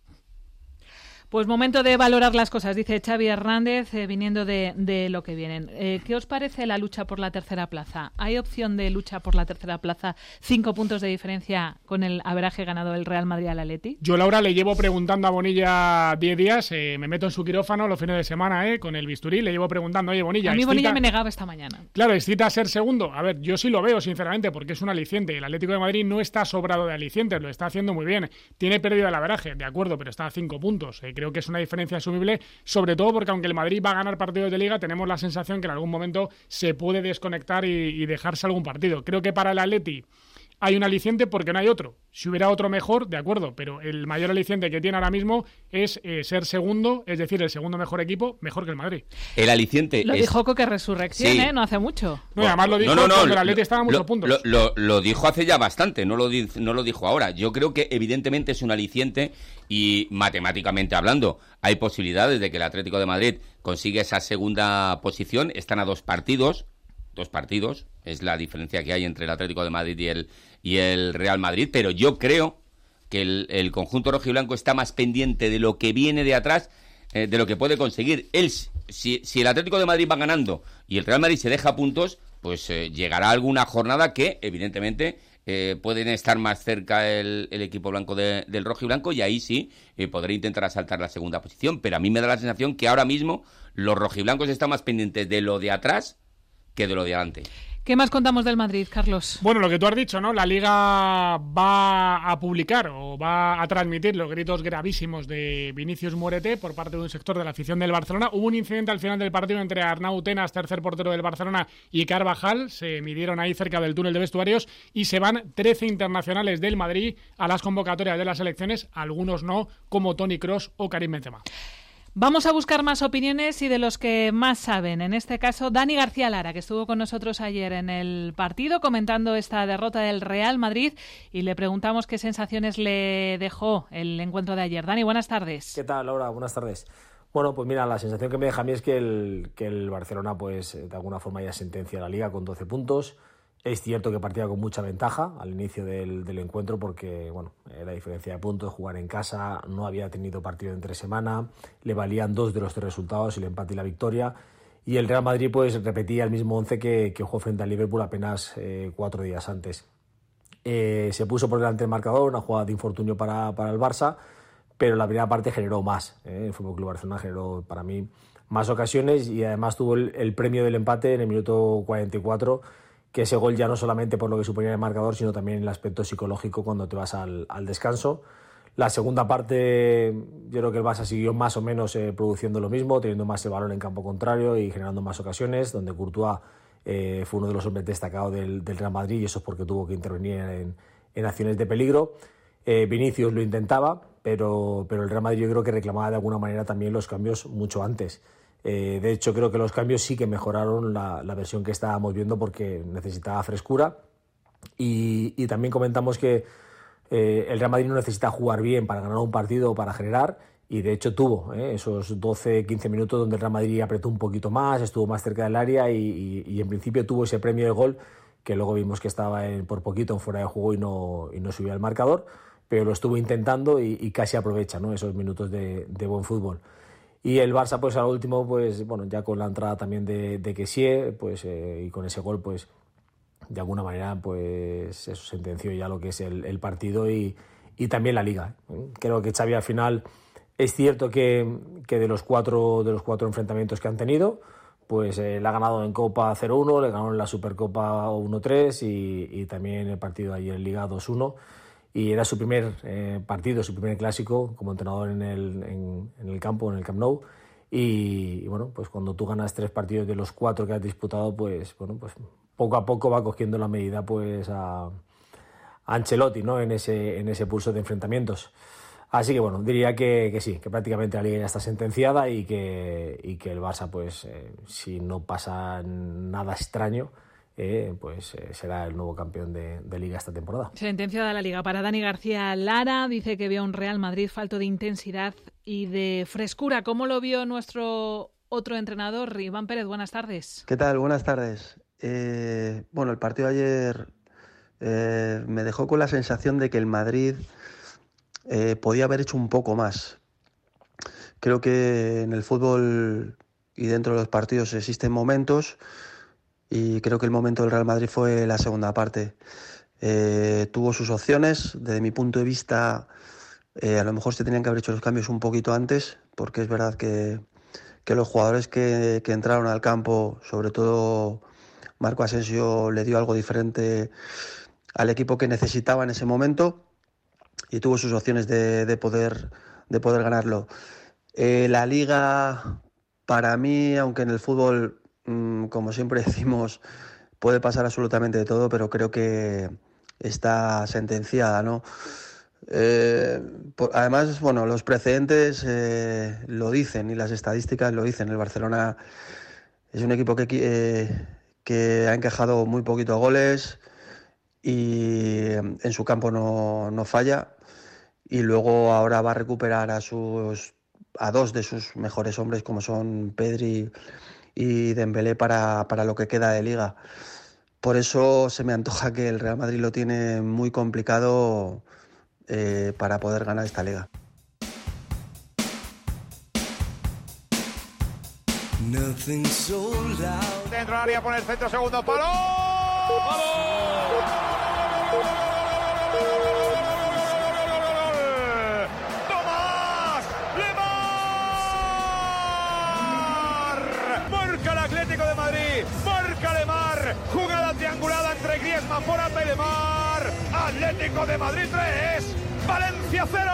Pues momento de valorar las cosas, dice Xavi Hernández, eh, viniendo de, de lo que vienen. Eh, ¿Qué os parece la lucha por la tercera plaza? ¿Hay opción de lucha por la tercera plaza? Cinco puntos de diferencia con el averaje ganado el Real Madrid al Atleti. Yo, Laura, le llevo preguntando a Bonilla diez días, eh, me meto en su quirófano los fines de semana eh, con el bisturí, le llevo preguntando, oye, Bonilla... A mí excita... Bonilla me negaba esta mañana. Claro, excita ser segundo. A ver, yo sí lo veo, sinceramente, porque es un aliciente. El Atlético de Madrid no está sobrado de alicientes, lo está haciendo muy bien. Tiene pérdida el averaje, de acuerdo, pero está a cinco puntos. Eh, creo que es una diferencia asumible, sobre todo porque aunque el Madrid va a ganar partidos de Liga, tenemos la sensación que en algún momento se puede desconectar y, y dejarse algún partido. Creo que para el Atleti hay un aliciente porque no hay otro. Si hubiera otro mejor, de acuerdo, pero el mayor aliciente que tiene ahora mismo es eh, ser segundo, es decir, el segundo mejor equipo, mejor que el Madrid. El aliciente Lo es... dijo Coque Resurrección, sí. ¿eh? No hace mucho. No, además lo dijo no, no, no, cuando el Atleti lo, estaba a muchos lo, puntos. Lo, lo, lo dijo hace ya bastante, no lo, di, no lo dijo ahora. Yo creo que evidentemente es un aliciente y matemáticamente hablando hay posibilidades de que el Atlético de Madrid consiga esa segunda posición. Están a dos partidos, dos partidos, es la diferencia que hay entre el Atlético de Madrid y el, y el Real Madrid, pero yo creo que el, el conjunto rojiblanco está más pendiente de lo que viene de atrás, eh, de lo que puede conseguir. Él, si, si el Atlético de Madrid va ganando y el Real Madrid se deja puntos, pues eh, llegará alguna jornada que, evidentemente, eh, pueden estar más cerca el, el equipo blanco de, del rojo y blanco, y ahí sí eh, podré intentar asaltar la segunda posición. Pero a mí me da la sensación que ahora mismo los rojiblancos están más pendientes de lo de atrás que de lo de adelante. ¿Qué más contamos del Madrid, Carlos? Bueno, lo que tú has dicho, ¿no? La Liga va a publicar o va a transmitir los gritos gravísimos de Vinicius Muérete por parte de un sector de la afición del Barcelona. Hubo un incidente al final del partido entre Arnau Tenas, tercer portero del Barcelona, y Carvajal. Se midieron ahí cerca del túnel de vestuarios y se van trece internacionales del Madrid a las convocatorias de las selecciones, algunos no, como Toni Kroos o Karim Benzema. Vamos a buscar más opiniones y de los que más saben. En este caso, Dani García Lara, que estuvo con nosotros ayer en el partido comentando esta derrota del Real Madrid, y le preguntamos qué sensaciones le dejó el encuentro de ayer. Dani, buenas tardes. ¿Qué tal, Laura? Buenas tardes. Bueno, pues mira, la sensación que me deja a mí es que el, que el Barcelona, pues de alguna forma ya sentencia la Liga con doce puntos. Es cierto que partía con mucha ventaja al inicio del, del encuentro porque, bueno, la diferencia de puntos, jugar en casa, no había tenido partido entre semana, le valían dos de los tres resultados, el empate y la victoria, y el Real Madrid pues repetía el mismo once que, que jugó frente al Liverpool apenas eh, cuatro días antes. Eh, se puso por delante el marcador, una jugada de infortunio para, para el Barça, pero la primera parte generó más. ¿eh? El F C Barcelona generó, para mí, más ocasiones y además tuvo el, el premio del empate en el minuto cuarenta y cuatro, que ese gol ya no solamente por lo que suponía el marcador, sino también en el aspecto psicológico cuando te vas al, al descanso. La segunda parte, yo creo que el Barça siguió más o menos eh, produciendo lo mismo, teniendo más el balón en campo contrario y generando más ocasiones, donde Courtois eh, fue uno de los hombres destacados del, del Real Madrid, y eso es porque tuvo que intervenir en, en acciones de peligro. Eh, Vinicius lo intentaba, pero, pero el Real Madrid yo creo que reclamaba de alguna manera también los cambios mucho antes. Eh, de hecho, creo que los cambios sí que mejoraron la, la versión que estábamos viendo porque necesitaba frescura. Y, y también comentamos que eh, el Real Madrid no necesita jugar bien para ganar un partido o para generar, y de hecho tuvo eh, esos doce quince minutos donde el Real Madrid apretó un poquito más, estuvo más cerca del área y, y, y en principio tuvo ese premio de gol que luego vimos que estaba en, por poquito en fuera de juego y no, y no subía el marcador, pero lo estuvo intentando y, y casi aprovecha, ¿no?, esos minutos de, de buen fútbol. Y el Barça, pues al último, pues bueno, ya con la entrada también de, de Kessie, pues eh, y con ese gol, pues de alguna manera, pues eso sentenció ya lo que es el, el partido y, y también la Liga. Creo que Xavi al final, es cierto que, que de los cuatro de los cuatro enfrentamientos que han tenido, pues eh, le ha ganado en Copa cero uno, le ganó en la Supercopa uno tres y, y también el partido de ayer en Liga dos uno. Y era su primer eh, partido, su primer clásico como entrenador en el, en, en el campo, en el Camp Nou. Y, y bueno, pues cuando tú ganas tres partidos de los cuatro que has disputado, pues bueno, pues poco a poco va cogiendo la medida pues a, a Ancelotti, ¿no?, en ese, en ese pulso de enfrentamientos. Así que bueno, diría que, que sí, que prácticamente la Liga ya está sentenciada y que, y que el Barça, pues eh, si no pasa nada extraño, Eh, pues eh, será el nuevo campeón de, de Liga esta temporada. Sentenciada la Liga. Para Dani García Lara, dice que vio un Real Madrid falto de intensidad y de frescura. ¿Cómo lo vio nuestro otro entrenador, Iván Pérez? Buenas tardes. ¿Qué tal? Buenas tardes. Eh, bueno, el partido de ayer eh, me dejó con la sensación de que el Madrid eh, podía haber hecho un poco más. Creo que en el fútbol y dentro de los partidos existen momentos, y creo que el momento del Real Madrid fue la segunda parte. Eh, tuvo sus opciones, desde mi punto de vista eh, a lo mejor se tenían que haber hecho los cambios un poquito antes, porque es verdad que, que los jugadores que, que entraron al campo, sobre todo Marco Asensio, le dio algo diferente al equipo que necesitaba en ese momento y tuvo sus opciones de, de, poder, de poder ganarlo. Eh, la Liga, para mí, aunque en el fútbol, como siempre decimos, puede pasar absolutamente de todo, pero creo que está sentenciada, ¿no? Eh, por, además, bueno, los precedentes eh, lo dicen y las estadísticas lo dicen. El Barcelona es un equipo que, eh, que ha encajado muy poquito goles y en su campo no, no falla, y luego ahora va a recuperar a sus a dos de sus mejores hombres, como son Pedri y Dembélé, para, para lo que queda de Liga. Por eso se me antoja que el Real Madrid lo tiene muy complicado eh, para poder ganar esta Liga. Dentro del área pone el centro, segundo palo. ¡Tomás Lemar! Marca el Atlético de Madrid, marca Lemar. Jugada triangulada entre Griezmann, Morata y Lemar. Atlético de Madrid tres, Valencia cero.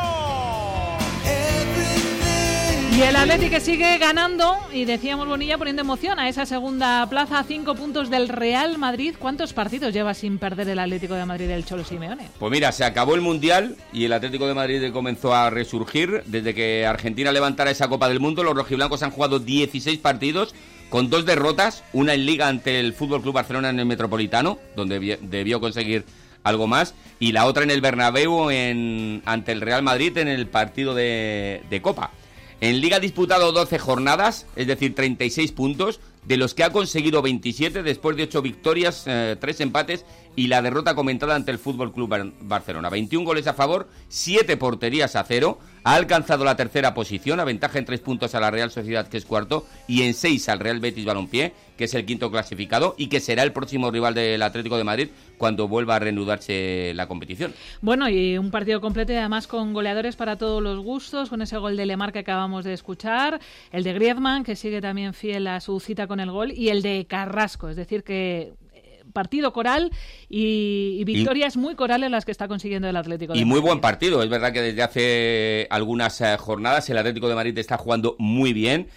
Y el Atlético que sigue ganando, y decíamos Bonilla poniendo emoción a esa segunda plaza a cinco puntos del Real Madrid. ¿Cuántos partidos lleva sin perder el Atlético de Madrid del Cholo Simeone? Pues mira, se acabó el Mundial y el Atlético de Madrid comenzó a resurgir. Desde que Argentina levantara esa Copa del Mundo, los rojiblancos han jugado dieciséis partidos con dos derrotas, una en Liga ante el F C Barcelona en el Metropolitano, donde debió conseguir algo más, y la otra en el Bernabéu en, ante el Real Madrid en el partido de, de Copa. En Liga ha disputado doce jornadas, es decir, treinta y seis puntos, de los que ha conseguido veintisiete después de ocho victorias, eh, tres empates y la derrota comentada ante el F C Barcelona. veintiún goles a favor, siete porterías a cero. Ha alcanzado la tercera posición, a ventaja en tres puntos a la Real Sociedad, que es cuarto, y en seis al Real Betis Balompié, que es el quinto clasificado y que será el próximo rival del Atlético de Madrid cuando vuelva a reanudarse la competición. Bueno, y un partido completo y además con goleadores para todos los gustos, con ese gol de Lemar que acabamos de escuchar, el de Griezmann, que sigue también fiel a su cita con el gol, y el de Carrasco, es decir que partido coral y, y victorias y, muy corales las que está consiguiendo el Atlético de y Madrid. Y muy buen partido, es verdad que desde hace algunas eh, jornadas el Atlético de Madrid está jugando muy bien.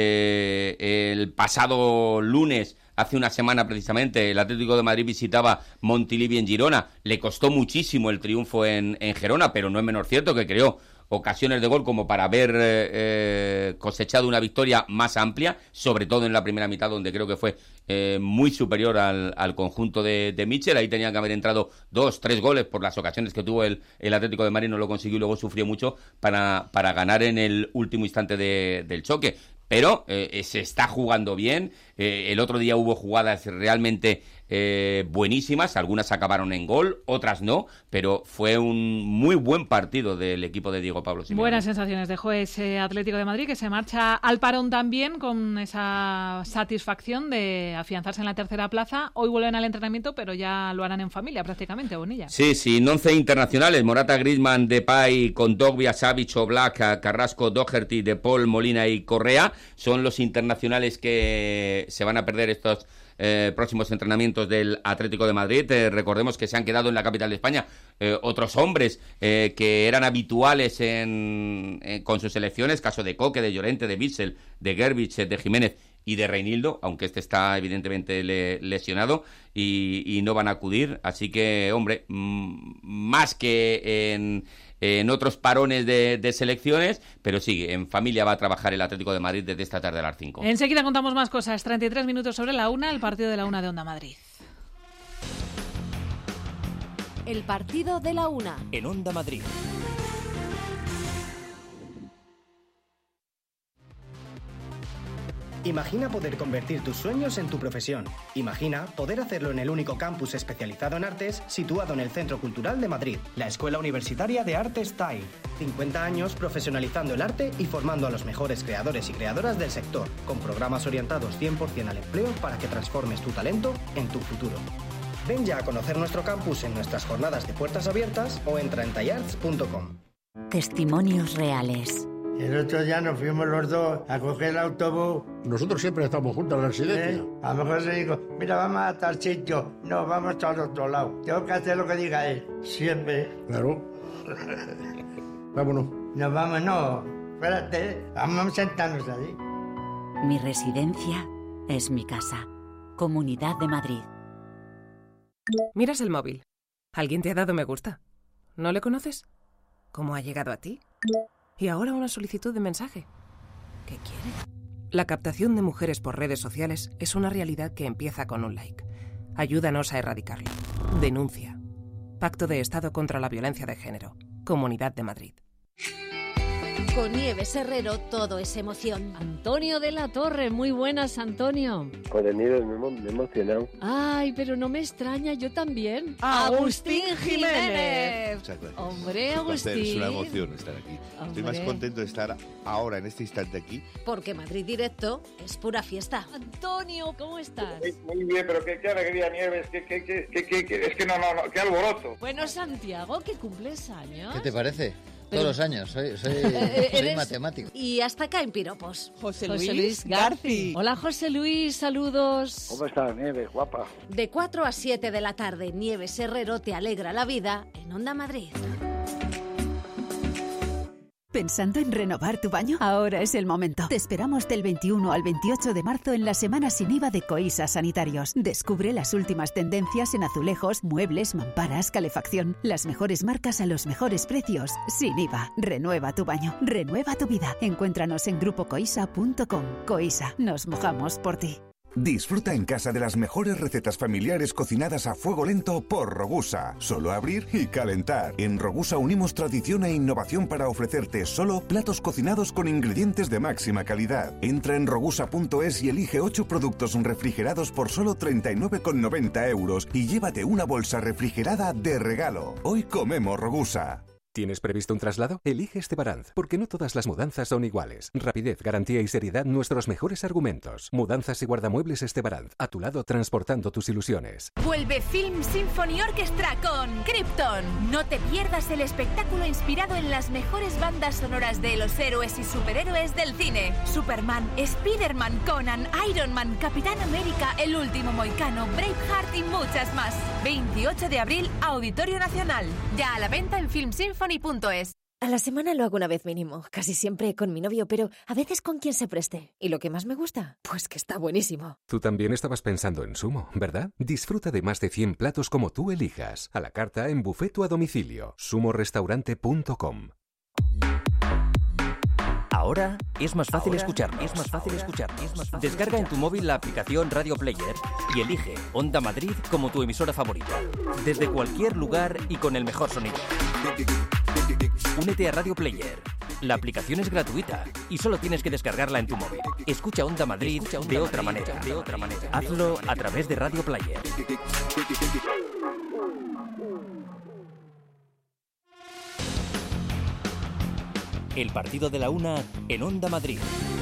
Eh, el pasado lunes, hace una semana precisamente, el Atlético de Madrid visitaba Montilivi en Girona. Le costó muchísimo el triunfo en, en Gerona, pero no es menor cierto que creó ocasiones de gol como para haber eh, cosechado una victoria más amplia, sobre todo en la primera mitad, donde creo que fue eh, muy superior al, al conjunto de, de Mitchell. Ahí tenían que haber entrado dos, tres goles por las ocasiones que tuvo el, el Atlético de Madrid, no lo consiguió y luego sufrió mucho para, para ganar en el último instante de, del choque. Pero eh, se está jugando bien. Eh, el otro día hubo jugadas realmente eh, buenísimas. Algunas acabaron en gol, otras no. Pero fue un muy buen partido del equipo de Diego Pablo Simeone. Buenas sensaciones dejó ese Atlético de Madrid, que se marcha al parón también con esa satisfacción de afianzarse en la tercera plaza. Hoy vuelven al entrenamiento, pero ya lo harán en familia prácticamente, Bonilla. Sí, sí, once internacionales. Morata, Griezmann, Depay, Kondogbia, Savic, Oblak, Carrasco, Doherty, De Paul, Molina y Correa son los internacionales que se van a perder estos eh, próximos entrenamientos del Atlético de Madrid. Eh, recordemos que se han quedado en la capital de España eh, otros hombres eh, que eran habituales en, en, con sus selecciones, caso de Coque, de Llorente, de Witsel, de Gervich, de Jiménez y de Reinildo, aunque este está evidentemente le, lesionado y, y no van a acudir. Así que, hombre, mmm, más que en... en otros parones de, de selecciones, pero sí, en familia va a trabajar el Atlético de Madrid desde esta tarde a las cinco. Enseguida contamos más cosas. treinta y tres minutos sobre la una, el partido de la una de Onda Madrid. El partido de la una. En Onda Madrid. Imagina poder convertir tus sueños en tu profesión. Imagina poder hacerlo en el único campus especializado en artes situado en el Centro Cultural de Madrid, la Escuela Universitaria de Artes T A I. cincuenta años profesionalizando el arte y formando a los mejores creadores y creadoras del sector, con programas orientados cien por ciento al empleo para que transformes tu talento en tu futuro. Ven ya a conocer nuestro campus en nuestras jornadas de puertas abiertas o entra en tallarts punto com. Testimonios reales. El otro día nos fuimos los dos a coger el autobús. Nosotros siempre estamos juntos en la residencia. ¿Eh? A lo mejor se dijo, mira, vamos a tal sitio. No, vamos al otro lado. Tengo que hacer lo que diga él. Siempre. Claro. Vámonos. Nos vamos, no. Espérate, vamos a sentarnos ahí. Mi residencia es mi casa. Comunidad de Madrid. Miras el móvil. Alguien te ha dado me gusta. ¿No le conoces? ¿Cómo ha llegado a ti? Y ahora una solicitud de mensaje. ¿Qué quiere? La captación de mujeres por redes sociales es una realidad que empieza con un like. Ayúdanos a erradicarlo. Denuncia. Pacto de Estado contra la Violencia de Género. Comunidad de Madrid. Con Nieves Herrero todo es emoción. Antonio de la Torre, muy buenas, Antonio. Con el Nieves me, me he emocionado. Ay, pero no me extraña, yo también. Agustín Jiménez. Muchas gracias. Hombre, es un placer, Agustín. es una emoción estar aquí. Hombre. Estoy más contento de estar ahora, en este instante aquí. Porque Madrid Directo es pura fiesta. Antonio, ¿cómo estás? Muy bien, pero qué, qué alegría, Nieves, qué, qué, qué, qué, qué, qué- es que no, no, no, qué alboroto. Bueno, Santiago, que cumples años. ¿Qué te parece? Pero- Todos los años, soy, soy, Eh, soy eres- matemático. Y hasta acá en piropos. José Luis Garci. Hola, José Luis, saludos. ¿Cómo estás, Nieves, guapa? De cuatro a siete de la tarde, Nieves Herrero te alegra la vida en Onda Madrid. ¿Pensando en renovar tu baño? Ahora es el momento. Te esperamos del veintiuno al veintiocho de marzo en la semana sin I V A de Coisa Sanitarios. Descubre las últimas tendencias en azulejos, muebles, mamparas, calefacción. Las mejores marcas a los mejores precios. Sin I V A. Renueva tu baño. Renueva tu vida. Encuéntranos en grupo coisa punto com. Coisa. Nos mojamos por ti. Disfruta en casa de las mejores recetas familiares cocinadas a fuego lento por Rogusa. Solo abrir y calentar. En Rogusa unimos tradición e innovación para ofrecerte solo platos cocinados con ingredientes de máxima calidad. Entra en rogusa punto es y elige ocho productos refrigerados por solo treinta y nueve con noventa euros y llévate una bolsa refrigerada de regalo. Hoy comemos Rogusa. ¿Tienes previsto un traslado? Elige Estebaranz, porque no todas las mudanzas son iguales. Rapidez, garantía y seriedad, nuestros mejores argumentos. Mudanzas y guardamuebles Estebaranz, a tu lado transportando tus ilusiones. Vuelve Film Symphony Orchestra con Krypton. No te pierdas el espectáculo inspirado en las mejores bandas sonoras de los héroes y superhéroes del cine. Superman, Spider-Man, Conan, Iron Man, Capitán América, El Último Moicano, Braveheart y muchas más. veintiocho de abril, Auditorio Nacional. Ya a la venta en film symphony punto es. A la semana lo hago una vez mínimo, casi siempre con mi novio, pero a veces con quien se preste. ¿Y lo que más me gusta? Pues que está buenísimo. Tú también estabas pensando en Sumo, ¿verdad? Disfruta de más de cien platos como tú elijas. A la carta en buffet o a domicilio. sumo restaurante punto com. Ahora es más fácil Ahora escucharnos. Es más fácil Ahora escucharnos. es más fácil Descarga en escucharnos. tu móvil la aplicación Radio Player y elige Onda Madrid como tu emisora favorita. Desde cualquier lugar y con el mejor sonido. Únete a Radio Player. La aplicación es gratuita y solo tienes que descargarla en tu móvil. Escucha Onda Madrid Escucha Onda de otra Madrid manera. de otra manera. Hazlo a través de Radio Player. El partido de la una en Onda Madrid.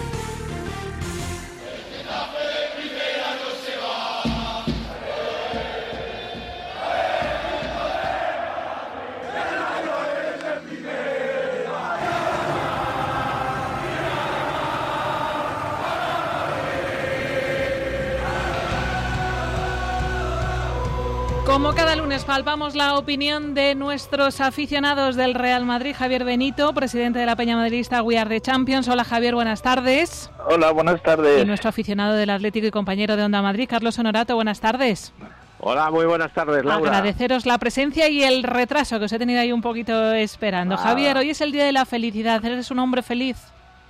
Como cada lunes palpamos la opinión de nuestros aficionados del Real Madrid. Javier Benito, presidente de la Peña Madridista We Are the Champions. Hola Javier, buenas tardes. Hola, buenas tardes. Y nuestro aficionado del Atlético y compañero de Onda Madrid, Carlos Honorato, buenas tardes. Hola, muy buenas tardes, Laura. Agradeceros la presencia y el retraso que os he tenido ahí un poquito esperando. Ah. Javier, hoy es el Día de la Felicidad. ¿Eres un hombre feliz?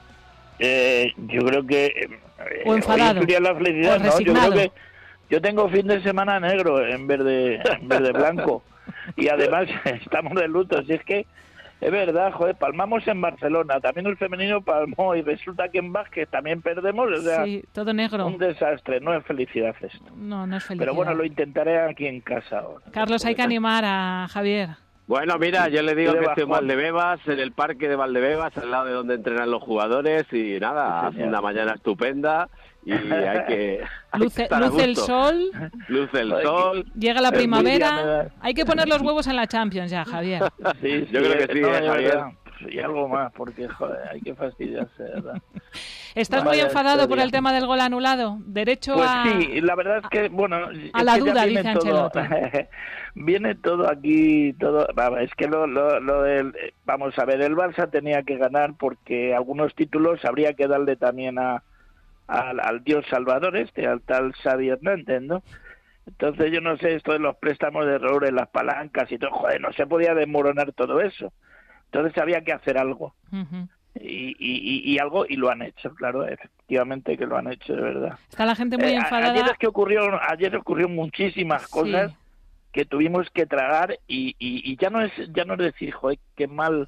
Eh, yo creo que... eh, ¿O enfadado? Hoy es el día de la felicidad, ¿O ¿no? Yo resignado? creo que yo tengo fin de semana negro en vez de, en vez de blanco. Y además estamos de luto. Si es que es verdad, joder, palmamos en Barcelona, también el femenino palmó y resulta que en básquet también perdemos. O sea, Sí, todo negro. un desastre, no es felicidad esto. No, no es felicidad. Pero bueno, lo intentaré aquí en casa ahora. Carlos, hay que animar a Javier. Bueno, mira, yo le digo Yo que de estoy en bajón. Valdebebas, en el parque de Valdebebas, al lado de donde entrenan los jugadores, y nada, Sí, hace señor. una mañana estupenda y hay que, hay que Luce, estar a luce el gusto. sol, Luce el Joder, sol. llega la Envidia me primavera. da. Hay que poner los huevos en la Champions ya, Javier. Sí, sí, Yo creo que sí, no, eh, es Javier. verdad. Y algo más, porque joder, hay que fastidiarse, ¿verdad? ¿Estás Vaya muy enfadado por historia. el tema del gol anulado? Derecho Pues a... sí, la verdad es que, bueno... es a la que ya duda, viene dice todo, Ancelotti. viene todo aquí, todo... Vamos, es que lo, lo, lo del... Vamos a ver, el Barça tenía que ganar porque algunos títulos habría que darle también a, al, al dios salvador este, al tal Xavi Hernández, ¿no? Entonces yo no sé, esto de los préstamos de errores, las palancas y todo, joder, no se podía desmoronar todo eso. Entonces había que hacer algo. Ujú. Y, y, y, y algo, y lo han hecho, claro, efectivamente que lo han hecho, de verdad. Está la gente muy Eh, a- enfadada. Ayer es que ocurrió, ayer ocurrió muchísimas Sí. cosas que tuvimos que tragar y, y, y ya no es ya no es decir, joder, qué mal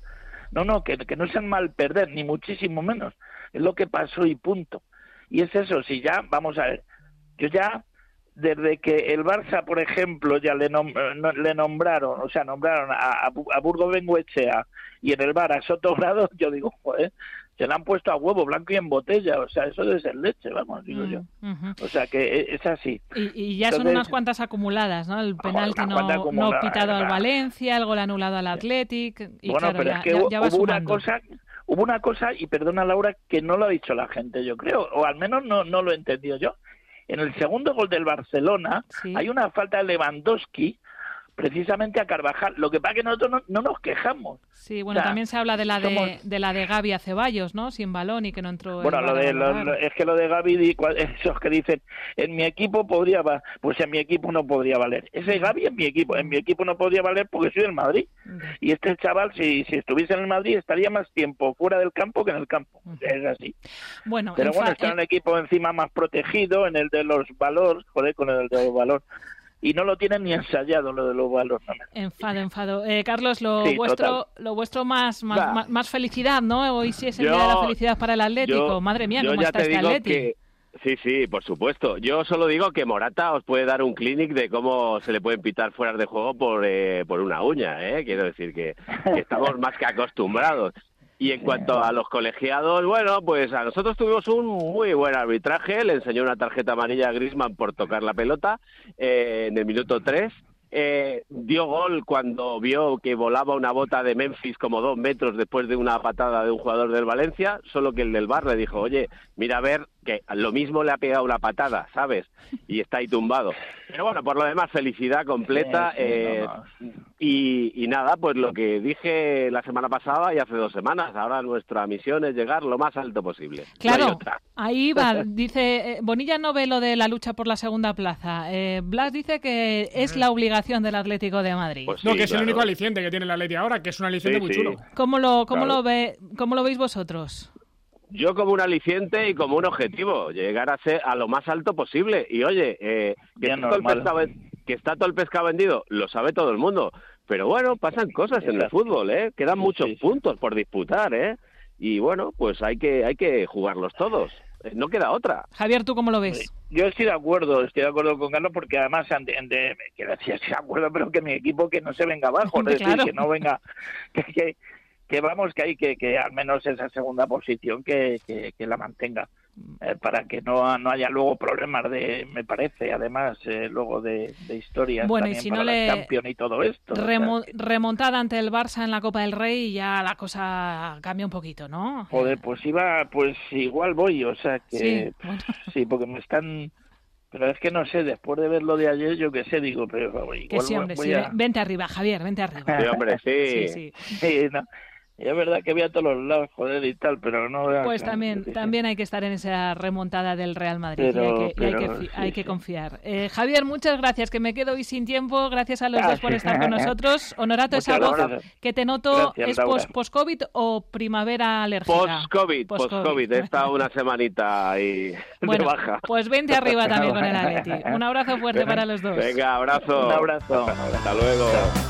No, no, que, que no sean mal perder, ni muchísimo menos. Es lo que pasó y punto. Y es eso, si ya, vamos a ver, yo ya, desde que el Barça, por ejemplo, ya le, nom no, le nombraron, o sea, nombraron a, a Burgos Bengoechea y en el bar a Soto Grado, yo digo, joder, se le han puesto a huevo blanco y en botella, o sea, eso debe ser leche, vamos, digo mm, yo. Uh-huh. O sea, que es así. Y, y ya Entonces, son unas cuantas acumuladas, ¿no? El penalti no, no pitado al Valencia, el gol anulado al Athletic, y bueno, claro, pero ya, es que ya, hubo, ya va hubo sumando. una cosa... Hubo una cosa, y perdona Laura, que no lo ha dicho la gente, yo creo, o al menos no, no lo he entendido yo. En el segundo gol del Barcelona sí. hay una falta de Lewandowski precisamente a Carvajal. Lo que pasa es que nosotros no, no nos quejamos. Sí, bueno, o sea, también se habla de la somos... de, de la de Gavi a Ceballos, ¿no? Sin balón y que no entró. Bueno, lo de, lo, lo, es que lo de Gavi, esos que dicen, en mi equipo podría valer, pues en mi equipo no podría valer. Ese Gavi en mi equipo, en mi equipo no podría valer porque soy del Madrid. Y este chaval, si, si estuviese en el Madrid, estaría más tiempo fuera del campo que en el campo. Es así. Bueno, pero bueno, está en un equipo encima más protegido, en el de los valores, joder, con el de los valores. Y no lo tienen ni ensayado lo de los valores. No. Enfado, enfado. Eh, Carlos, lo sí, vuestro total. lo vuestro más más, más más felicidad, ¿no? Hoy sí es el yo, día de la felicidad para el Atlético. Yo, Madre mía, cómo está este Atlético. Que... Sí, sí, por supuesto. Yo solo digo que Morata os puede dar un clinic de cómo se le pueden pitar fuera de juego por eh, por una uña, ¿eh? Quiero decir que, que estamos más que acostumbrados. Y en cuanto a los colegiados, bueno, pues a nosotros tuvimos un muy buen arbitraje. Le enseñó una tarjeta amarilla a Griezmann por tocar la pelota eh, en el minuto tres. Eh, dio gol cuando vio que volaba una bota de Memphis como dos metros después de una patada de un jugador del Valencia, solo que el del V A R le dijo, oye, mira a ver, que lo mismo le ha pegado una patada, ¿sabes? Y está ahí tumbado. Pero bueno, por lo demás, felicidad completa. Sí, sí, eh, no, no. Y, y nada, pues lo que dije la semana pasada y hace dos semanas, ahora nuestra misión es llegar lo más alto posible. Claro, no ahí va, dice, eh, Bonilla no ve lo de la lucha por la segunda plaza. Eh, Blas dice que es la obligación del Atlético de Madrid. Pues sí, no, que es claro. el único aliciente que tiene el Atlético ahora, que es un aliciente sí, muy sí. chulo. ¿Cómo lo, cómo claro. lo ve, cómo lo veis vosotros? Yo como un aliciente y como un objetivo, llegar a ser a lo más alto posible. Y oye, eh, que, está todo el pescado, que está todo el pescado vendido, lo sabe todo el mundo. Pero bueno, pasan cosas en el fútbol, ¿eh? Quedan sí, muchos sí, puntos por disputar, ¿eh? Y bueno, pues hay que hay que jugarlos todos. No queda otra. Javier, ¿tú cómo lo ves? Yo estoy de acuerdo, estoy de acuerdo con Carlos porque además, ante, ante, quiero decir, estoy de acuerdo, pero que mi equipo que no se venga abajo, es decir, claro. que no venga... que, que, que vamos, que hay que, que al menos esa segunda posición que, que, que la mantenga, eh, para que no, no haya luego problemas de, me parece, además, eh, luego de, de historias bueno, también y si para no la le... Champions y todo esto. Remo... O sea, que... Remontada ante el Barça en la Copa del Rey y ya la cosa cambia un poquito, ¿no? Joder, pues iba, pues igual voy, o sea que... Sí, bueno. sí porque me están... Pero es que no sé, después de ver lo de ayer, yo qué sé, digo, pero igual que sí, hombre, voy sí, a... vente arriba, Javier, vente arriba. Sí, hombre, sí. sí, sí. sí no. Y es verdad que voy a todos los lados, joder, y tal, pero no... Pues también también hay que estar en esa remontada del Real Madrid, pero, y hay que, pero, y hay que, sí, hay que sí. confiar. Eh, Javier, muchas gracias, que me quedo hoy sin tiempo. Gracias a los dos por estar con nosotros. Honorato, esa voz que te noto, gracias, ¿es post-COVID o primavera alérgica? Post-COVID, post-COVID. He estado una semanita ahí bueno, de baja. Pues vente arriba también con el Atleti. Un abrazo fuerte para los dos. Venga, abrazo. Un abrazo. Hasta luego.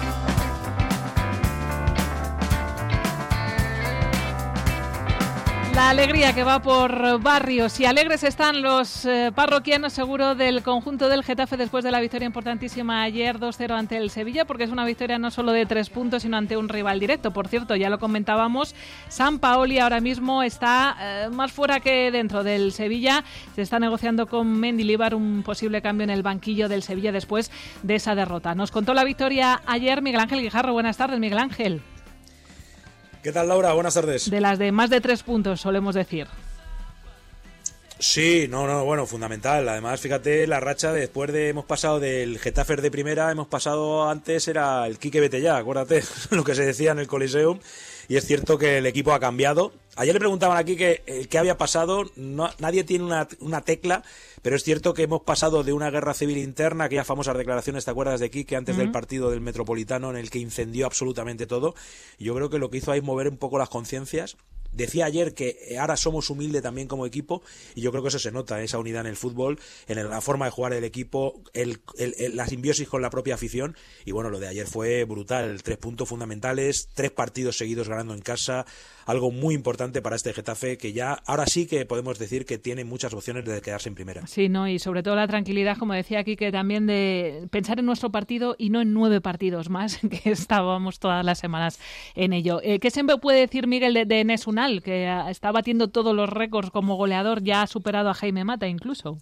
La alegría que va por barrios y alegres están los eh, parroquianos seguro del conjunto del Getafe después de la victoria importantísima ayer dos cero ante el Sevilla, porque es una victoria no solo de tres puntos sino ante un rival directo. Por cierto, ya lo comentábamos, Sampaoli ahora mismo está eh, más fuera que dentro del Sevilla. Se está negociando con Mendilibar un posible cambio en el banquillo del Sevilla después de esa derrota. Nos contó la victoria ayer Miguel Ángel Guijarro. Buenas tardes, Miguel Ángel. ¿Qué tal, Laura? Buenas tardes. De las de más de tres puntos, solemos decir. Sí, no, no, bueno, fundamental. Además, fíjate, la racha después de, hemos pasado del Getafe de primera, hemos pasado antes, era el Quique vete ya, acuérdate, lo que se decía en el Coliseum, y es cierto que el equipo ha cambiado. Ayer le preguntaban aquí que eh, qué había pasado, no, nadie tiene una, una tecla, pero es cierto que hemos pasado de una guerra civil interna, aquellas famosas declaraciones, ¿te acuerdas de Quique antes uh-huh. del partido del Metropolitano en el que incendió absolutamente todo? Y yo creo que lo que hizo ahí es mover un poco las conciencias, Decía ayer que ahora somos humildes también como equipo, y yo creo que eso se nota, esa unidad en el fútbol, en la forma de jugar el equipo, el, el, el, la simbiosis con la propia afición. Y bueno, lo de ayer fue brutal, tres puntos fundamentales, tres partidos seguidos ganando en casa, algo muy importante para este Getafe, que ya ahora sí que podemos decir que tiene muchas opciones de quedarse en primera. Sí, no, y sobre todo la tranquilidad, como decía aquí, que también de pensar en nuestro partido y no en nueve partidos más, que estábamos todas las semanas en ello. Eh, ¿Qué se me puede decir, Miguel, de, de Enes Unal, que está batiendo todos los récords como goleador, ya ha superado a Jaime Mata incluso?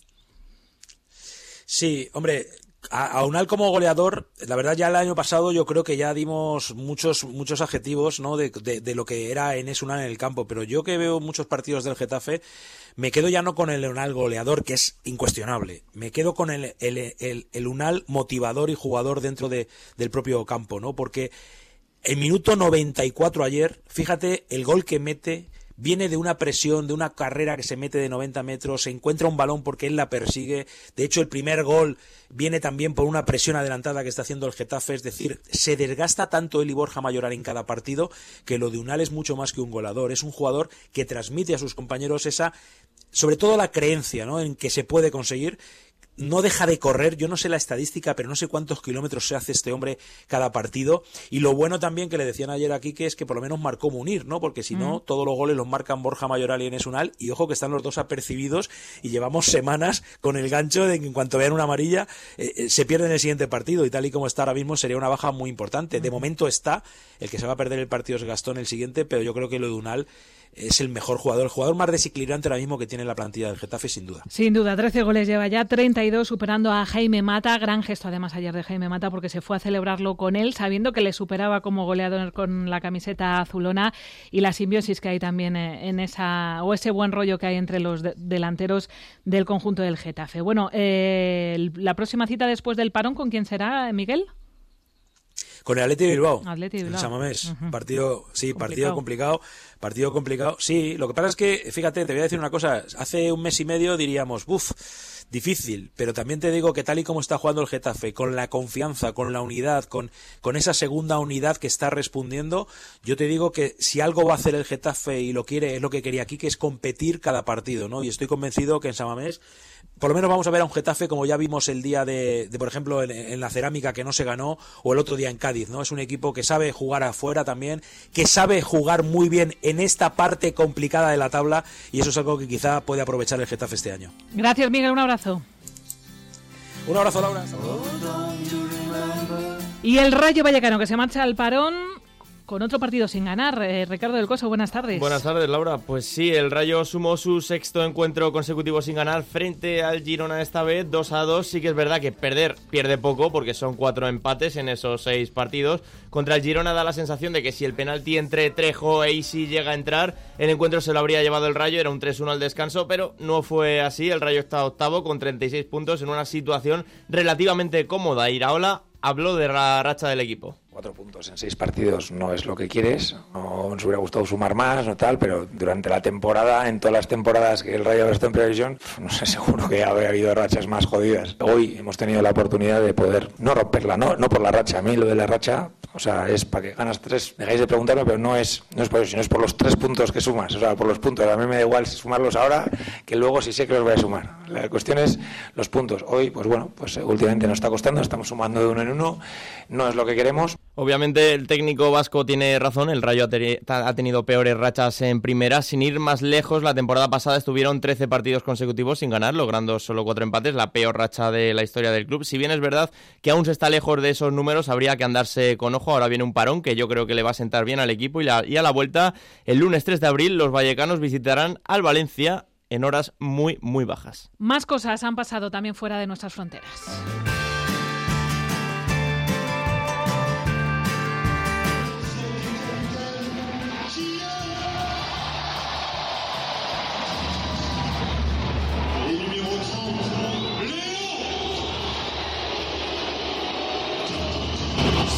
Sí, hombre, a, a Unal como goleador, la verdad ya el año pasado yo creo que ya dimos muchos muchos adjetivos, ¿no?, de, de, de lo que era Enes Unal en el campo, pero yo que veo muchos partidos del Getafe, me quedo ya no con el Unal goleador, que es incuestionable, me quedo con el, el, el, el Unal motivador y jugador dentro de, del propio campo, ¿no?, porque el minuto noventa y cuatro ayer, fíjate el gol que mete, viene de una presión, de una carrera que se mete de noventa metros, se encuentra un balón porque él la persigue. De hecho, el primer gol viene también por una presión adelantada que está haciendo el Getafe. Es decir, se desgasta tanto él y Borja Mayoral en cada partido que lo de Unal es mucho más que un goleador. Es un jugador que transmite a sus compañeros esa, sobre todo la creencia, ¿no?, en que se puede conseguir. No deja de correr, yo no sé la estadística, pero no sé cuántos kilómetros se hace este hombre cada partido. Y lo bueno también que le decían ayer aquí, que es que por lo menos marcó Munir, ¿no? Porque si no, mm. todos los goles los marcan Borja Mayoral y Enes Unal. Y ojo que están los dos apercibidos y llevamos semanas con el gancho de que en cuanto vean una amarilla eh, se pierde en el siguiente partido. Y tal y como está ahora mismo sería una baja muy importante. De momento está, el que se va a perder el partido es Gastón el siguiente, pero yo creo que lo de Unal es el mejor jugador, el jugador más desequilibrante ahora mismo que tiene la plantilla del Getafe, sin duda. Sin duda, trece goles lleva ya, treinta y dos superando a Jaime Mata. Gran gesto además ayer de Jaime Mata, porque se fue a celebrarlo con él, sabiendo que le superaba como goleador con la camiseta azulona, y la simbiosis que hay también en esa, o ese buen rollo que hay entre los de- delanteros del conjunto del Getafe. Bueno, eh, la próxima cita después del parón, ¿con quién será, Miguel? Con el Athletic Bilbao, Athletic Bilbao. en San Mamés. Uh-huh. Partido, sí, complicado. partido complicado, partido complicado. Sí, lo que pasa es que, fíjate, te voy a decir una cosa, hace un mes y medio diríamos, buf, difícil, pero también te digo que tal y como está jugando el Getafe, con la confianza, con la unidad, con, con esa segunda unidad que está respondiendo, yo te digo que si algo va a hacer el Getafe y lo quiere, es lo que quería aquí, que es competir cada partido, ¿no? Y estoy convencido que en San Mamés por lo menos vamos a ver a un Getafe como ya vimos el día de, de por ejemplo, en, en la Cerámica, que no se ganó, o el otro día en Cádiz, ¿no? Es un equipo que sabe jugar afuera también, que sabe jugar muy bien en esta parte complicada de la tabla, y eso es algo que quizá puede aprovechar el Getafe este año. Gracias, Miguel, un abrazo. Un abrazo, Laura. Y el Rayo Vallecano, que se marcha al parón con otro partido sin ganar. Eh, Ricardo del Coso, buenas tardes. Buenas tardes, Laura. Pues sí, el Rayo sumó su sexto encuentro consecutivo sin ganar frente al Girona esta vez, dos a dos. Sí que es verdad que perder pierde poco, porque son cuatro empates en esos seis partidos. Contra el Girona da la sensación de que si el penalti entre Trejo e Isi llega a entrar, el encuentro se lo habría llevado el Rayo, era un tres uno al descanso, pero no fue así. El Rayo está octavo con treinta y seis puntos en una situación relativamente cómoda. Iraola habló de la racha del equipo. Cuatro puntos en seis partidos no es lo que quieres, no nos hubiera gustado sumar más, no tal, pero durante la temporada, en todas las temporadas que el Rayo ha estado en previsión, no sé, seguro que habría habido rachas más jodidas. Hoy hemos tenido la oportunidad de poder no romperla, no, no por la racha, a mí lo de la racha, o sea, es para que ganas tres, dejáis de preguntarlo, pero no es, no es por eso, sino es por los tres puntos que sumas, o sea, por los puntos. A mí me da igual sumarlos ahora que luego si sé que los voy a sumar. La cuestión es los puntos. Hoy, pues bueno, pues últimamente nos está costando, estamos sumando de uno en uno, no es lo que queremos. Obviamente el técnico vasco tiene razón, el Rayo ha, te- ha tenido peores rachas en primera. Sin ir más lejos, la temporada pasada estuvieron trece partidos consecutivos sin ganar, logrando solo cuatro empates, la peor racha de la historia del club. Si bien es verdad que aún se está lejos de esos números, habría que andarse con ojo. Ahora viene un parón que yo creo que le va a sentar bien al equipo, y, la, y a la vuelta, el lunes tres de abril, los vallecanos visitarán al Valencia en horas muy, muy bajas. Más cosas han pasado también fuera de nuestras fronteras.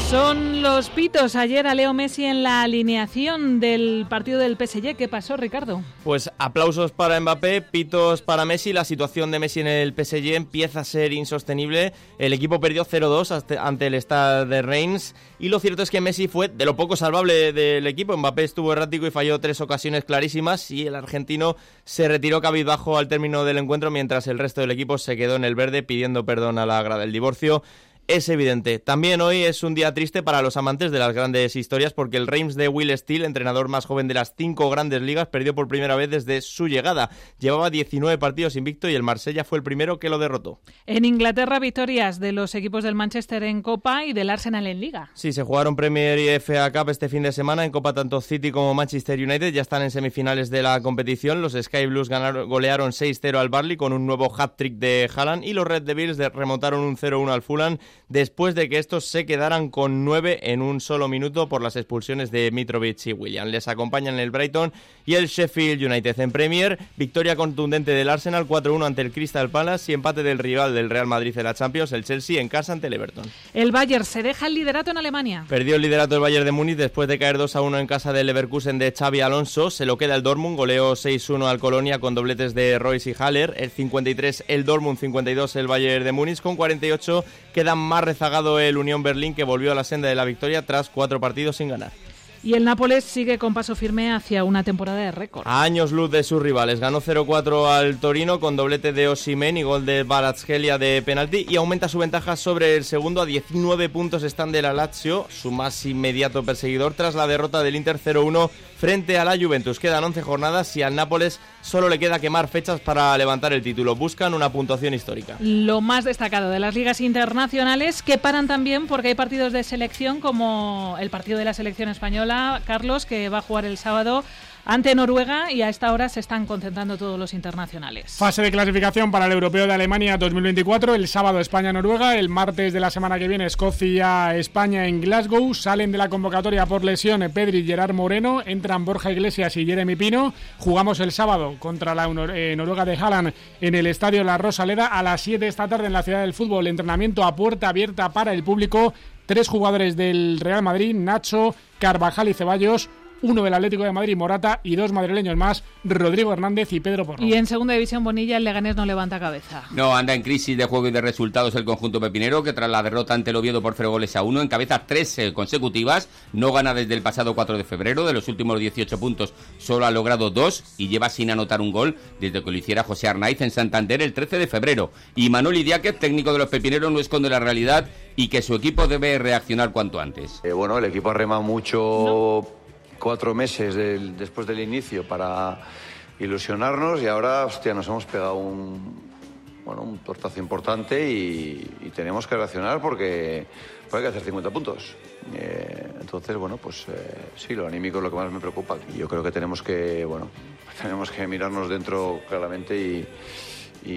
Son los pitos. Ayer a Leo Messi en la alineación del partido del P S G. ¿Qué pasó, Ricardo? Pues aplausos para Mbappé, pitos para Messi. La situación de Messi en el P S G empieza a ser insostenible. El equipo perdió cero dos ante el Stade de Reims. Y lo cierto es que Messi fue de lo poco salvable del equipo. Mbappé estuvo errático y falló tres ocasiones clarísimas. Y el argentino se retiró cabizbajo al término del encuentro, mientras el resto del equipo se quedó en el verde pidiendo perdón a la grada. El divorcio es evidente. También hoy es un día triste para los amantes de las grandes historias, porque el Reims de Will Steele, entrenador más joven de las cinco grandes ligas, perdió por primera vez desde su llegada. Llevaba diecinueve partidos invicto y el Marsella fue el primero que lo derrotó. En Inglaterra, victorias de los equipos del Manchester en Copa y del Arsenal en Liga. Sí, se jugaron Premier y F A Cup este fin de semana. En Copa tanto City como Manchester United ya están en semifinales de la competición. Los Sky Blues ganaron, golearon seis cero al Burnley con un nuevo hat-trick de Haaland, y los Red Devils remontaron un cero uno al Fulham, después de que estos se quedaran con nueve en un solo minuto por las expulsiones de Mitrovic y Willian. Les acompañan el Brighton y el Sheffield United. En Premier, victoria contundente del Arsenal cuatro uno ante el Crystal Palace y empate del rival del Real Madrid en la Champions, el Chelsea, en casa ante el Everton. El Bayern se deja el liderato en Alemania. Perdió el liderato del Bayern de Múnich después de caer dos a uno en casa del Leverkusen de Xabi Alonso. Se lo queda el Dortmund, goleó seis uno al Colonia con dobletes de Royce y Haller. El cincuenta y tres el Dortmund, cincuenta y dos el Bayern de Múnich. Con cuarenta y ocho queda más rezagado el Unión Berlín, que volvió a la senda de la victoria tras cuatro partidos sin ganar. Y el Nápoles sigue con paso firme hacia una temporada de récord. A años luz de sus rivales. Ganó cero cuatro al Torino con doblete de Osimhen y gol de Kvaratskhelia de penalti, y aumenta su ventaja sobre el segundo. A diecinueve puntos están de la Lazio, su más inmediato perseguidor, tras la derrota del Inter cero uno frente a la Juventus. Quedan once jornadas y al Nápoles solo le queda quemar fechas para levantar el título. Buscan una puntuación histórica. Lo más destacado de las ligas internacionales, que paran también porque hay partidos de selección, como el partido de la selección española, Carlos, que va a jugar el sábado ante Noruega, y a esta hora se están concentrando todos los internacionales. Fase de clasificación para el Europeo de Alemania dos mil veinticuatro, el sábado España-Noruega, el martes de la semana que viene Escocia-España en Glasgow. Salen de la convocatoria por lesión Pedri y Gerard Moreno, entran Borja Iglesias y Jeremy Pino. Jugamos el sábado contra la eh, Noruega de Haaland en el estadio La Rosaleda a las siete de esta tarde en la Ciudad del Fútbol. Entrenamiento a puerta abierta para el público. Tres jugadores del Real Madrid, Nacho, Carvajal y Ceballos, uno del Atlético de Madrid, Morata, y dos madrileños más, Rodrigo Hernández y Pedro Porro. Y en segunda división, Bonilla, el Leganés no levanta cabeza. No, anda en crisis de juego y de resultados el conjunto pepinero, que tras la derrota ante el Oviedo por cero goles a uno, encabeza tres eh, consecutivas, no gana desde el pasado cuatro de febrero, de los últimos dieciocho puntos solo ha logrado dos y lleva sin anotar un gol desde que lo hiciera José Arnaiz en Santander el trece de febrero. Y Manuel Idiáquez, técnico de los pepineros, no esconde la realidad y que su equipo debe reaccionar cuanto antes. Eh, bueno, el equipo rema mucho... No. Cuatro meses del, después del inicio para ilusionarnos, y ahora, hostia, nos hemos pegado un, bueno, un tortazo importante y, y tenemos que reaccionar porque, porque hay que hacer cincuenta puntos. Eh, entonces, bueno, pues eh, sí, lo anímico es lo que más me preocupa. Yo creo que tenemos que, bueno, tenemos que mirarnos dentro claramente y, y,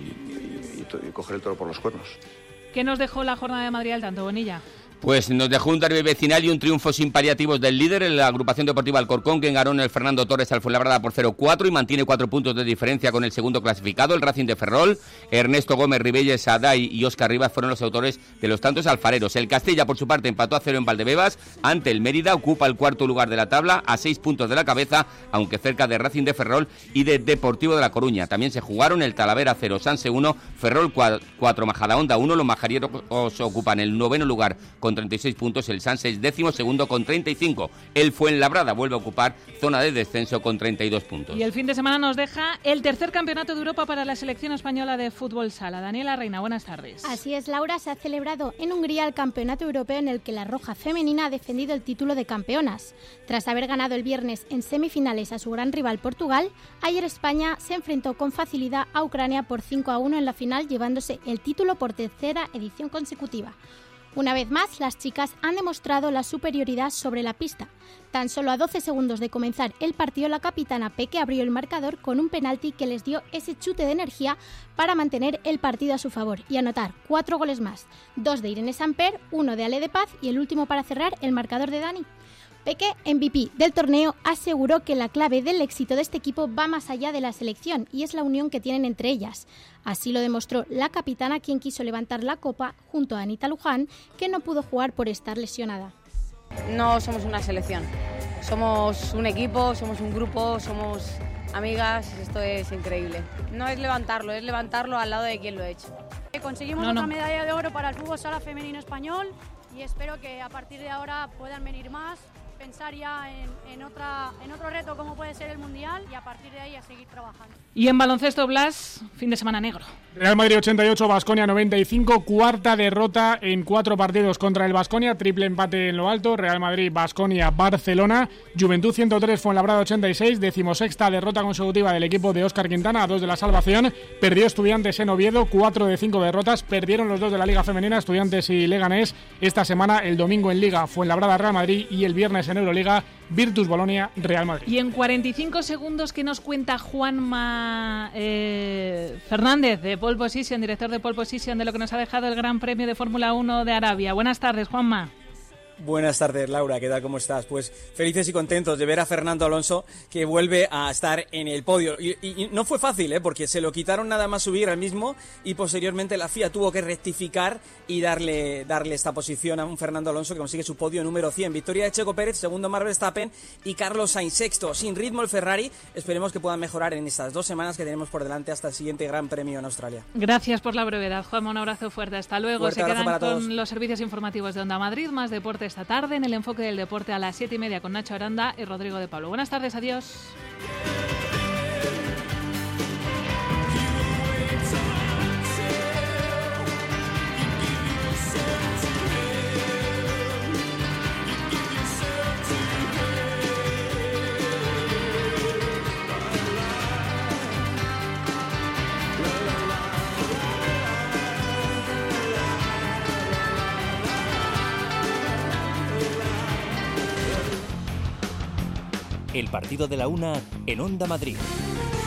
y, y, y coger el toro por los cuernos. ¿Qué nos dejó la jornada de Madrid al tanto, Bonilla? Pues nos dejó un derbi vecinal y un triunfo sin paliativos del líder, en la agrupación deportiva Alcorcón, que ganó en el Fernando Torres al Fuenlabrada por cero cuatro y mantiene cuatro puntos de diferencia con el segundo clasificado, el Racing de Ferrol. Ernesto Gómez, Ribelles, Aday y Óscar Rivas fueron los autores de los tantos alfareros. El Castilla, por su parte, empató a cero en Valdebebas ante el Mérida, ocupa el cuarto lugar de la tabla a seis puntos de la cabeza, aunque cerca de Racing de Ferrol y de Deportivo de La Coruña. También se jugaron el Talavera cero, Sanse uno, Ferrol cuatro, Majadahonda uno. Los majarieros ocupan el noveno lugar con treinta y seis puntos, el Sanse es décimo segundo con treinta y cinco. El Fuenlabrada vuelve a ocupar zona de descenso con treinta y dos puntos. Y el fin de semana nos deja el tercer campeonato de Europa para la selección española de fútbol sala. Daniela Reina, buenas tardes. Así es, Laura, se ha celebrado en Hungría el campeonato europeo en el que la Roja femenina ha defendido el título de campeonas. Tras haber ganado el viernes en semifinales a su gran rival Portugal, ayer España se enfrentó con facilidad a Ucrania por cinco a uno en la final, llevándose el título por tercera edición consecutiva. Una vez más, las chicas han demostrado la superioridad sobre la pista. Tan solo a doce segundos de comenzar el partido, la capitana Peque abrió el marcador con un penalti que les dio ese chute de energía para mantener el partido a su favor y anotar cuatro goles más, dos de Irene Samper, uno de Ale de Paz y el último para cerrar el marcador de Dani. Peque, M V P del torneo, aseguró que la clave del éxito de este equipo va más allá de la selección y es la unión que tienen entre ellas. Así lo demostró la capitana, quien quiso levantar la copa junto a Anita Luján, que no pudo jugar por estar lesionada. No somos una selección, somos un equipo, somos un grupo, somos amigas, esto es increíble. No es levantarlo, es levantarlo al lado de quien lo ha hecho. Conseguimos No, no. otra medalla de oro para el fútbol sala femenino español y espero que a partir de ahora puedan venir más, pensar ya en, en, otra, en otro reto como puede ser el Mundial y a partir de ahí a seguir trabajando. Y en baloncesto, Blas, fin de semana negro. Real Madrid ochenta y ocho, Baskonia noventa y cinco, cuarta derrota en cuatro partidos contra el Baskonia, triple empate en lo alto, Real Madrid, Baskonia, Barcelona, Juventud ciento tres, Fuenlabrada ochenta y seis, decimosexta derrota consecutiva del equipo de Óscar Quintana, a dos de la salvación, perdió Estudiantes en Oviedo, cuatro de cinco derrotas, perdieron los dos de la Liga Femenina, Estudiantes y Leganés, esta semana el domingo en Liga, Fuenlabrada, Real Madrid y el viernes en Euroliga, Virtus Bolonia, Real Madrid. Y en cuarenta y cinco segundos, ¿qué nos cuenta Juanma eh, Fernández, de Pole Position, director de Pole Position, de lo que nos ha dejado el Gran Premio de Fórmula uno de Arabia? Buenas tardes, Juanma. Buenas tardes, Laura, ¿qué tal? ¿Cómo estás? Pues felices y contentos de ver a Fernando Alonso, que vuelve a estar en el podio. Y, y, y no fue fácil, ¿eh? Porque se lo quitaron nada más subir al mismo y posteriormente la F I A tuvo que rectificar y darle, darle esta posición a un Fernando Alonso que consigue su podio número cien. Victoria de Checo Pérez, segundo Max Verstappen y Carlos Sainz sexto. Sin ritmo el Ferrari, esperemos que puedan mejorar en estas dos semanas que tenemos por delante hasta el siguiente Gran Premio en Australia. Gracias por la brevedad, Juanma, un abrazo fuerte. Hasta luego. Fuerte se quedan para con todos. Los servicios informativos de Onda Madrid, más deporte esta tarde, en el enfoque del deporte a las siete y media con Nacho Aranda y Rodrigo de Pablo. Buenas tardes, adiós. El partido de la una en Onda Madrid.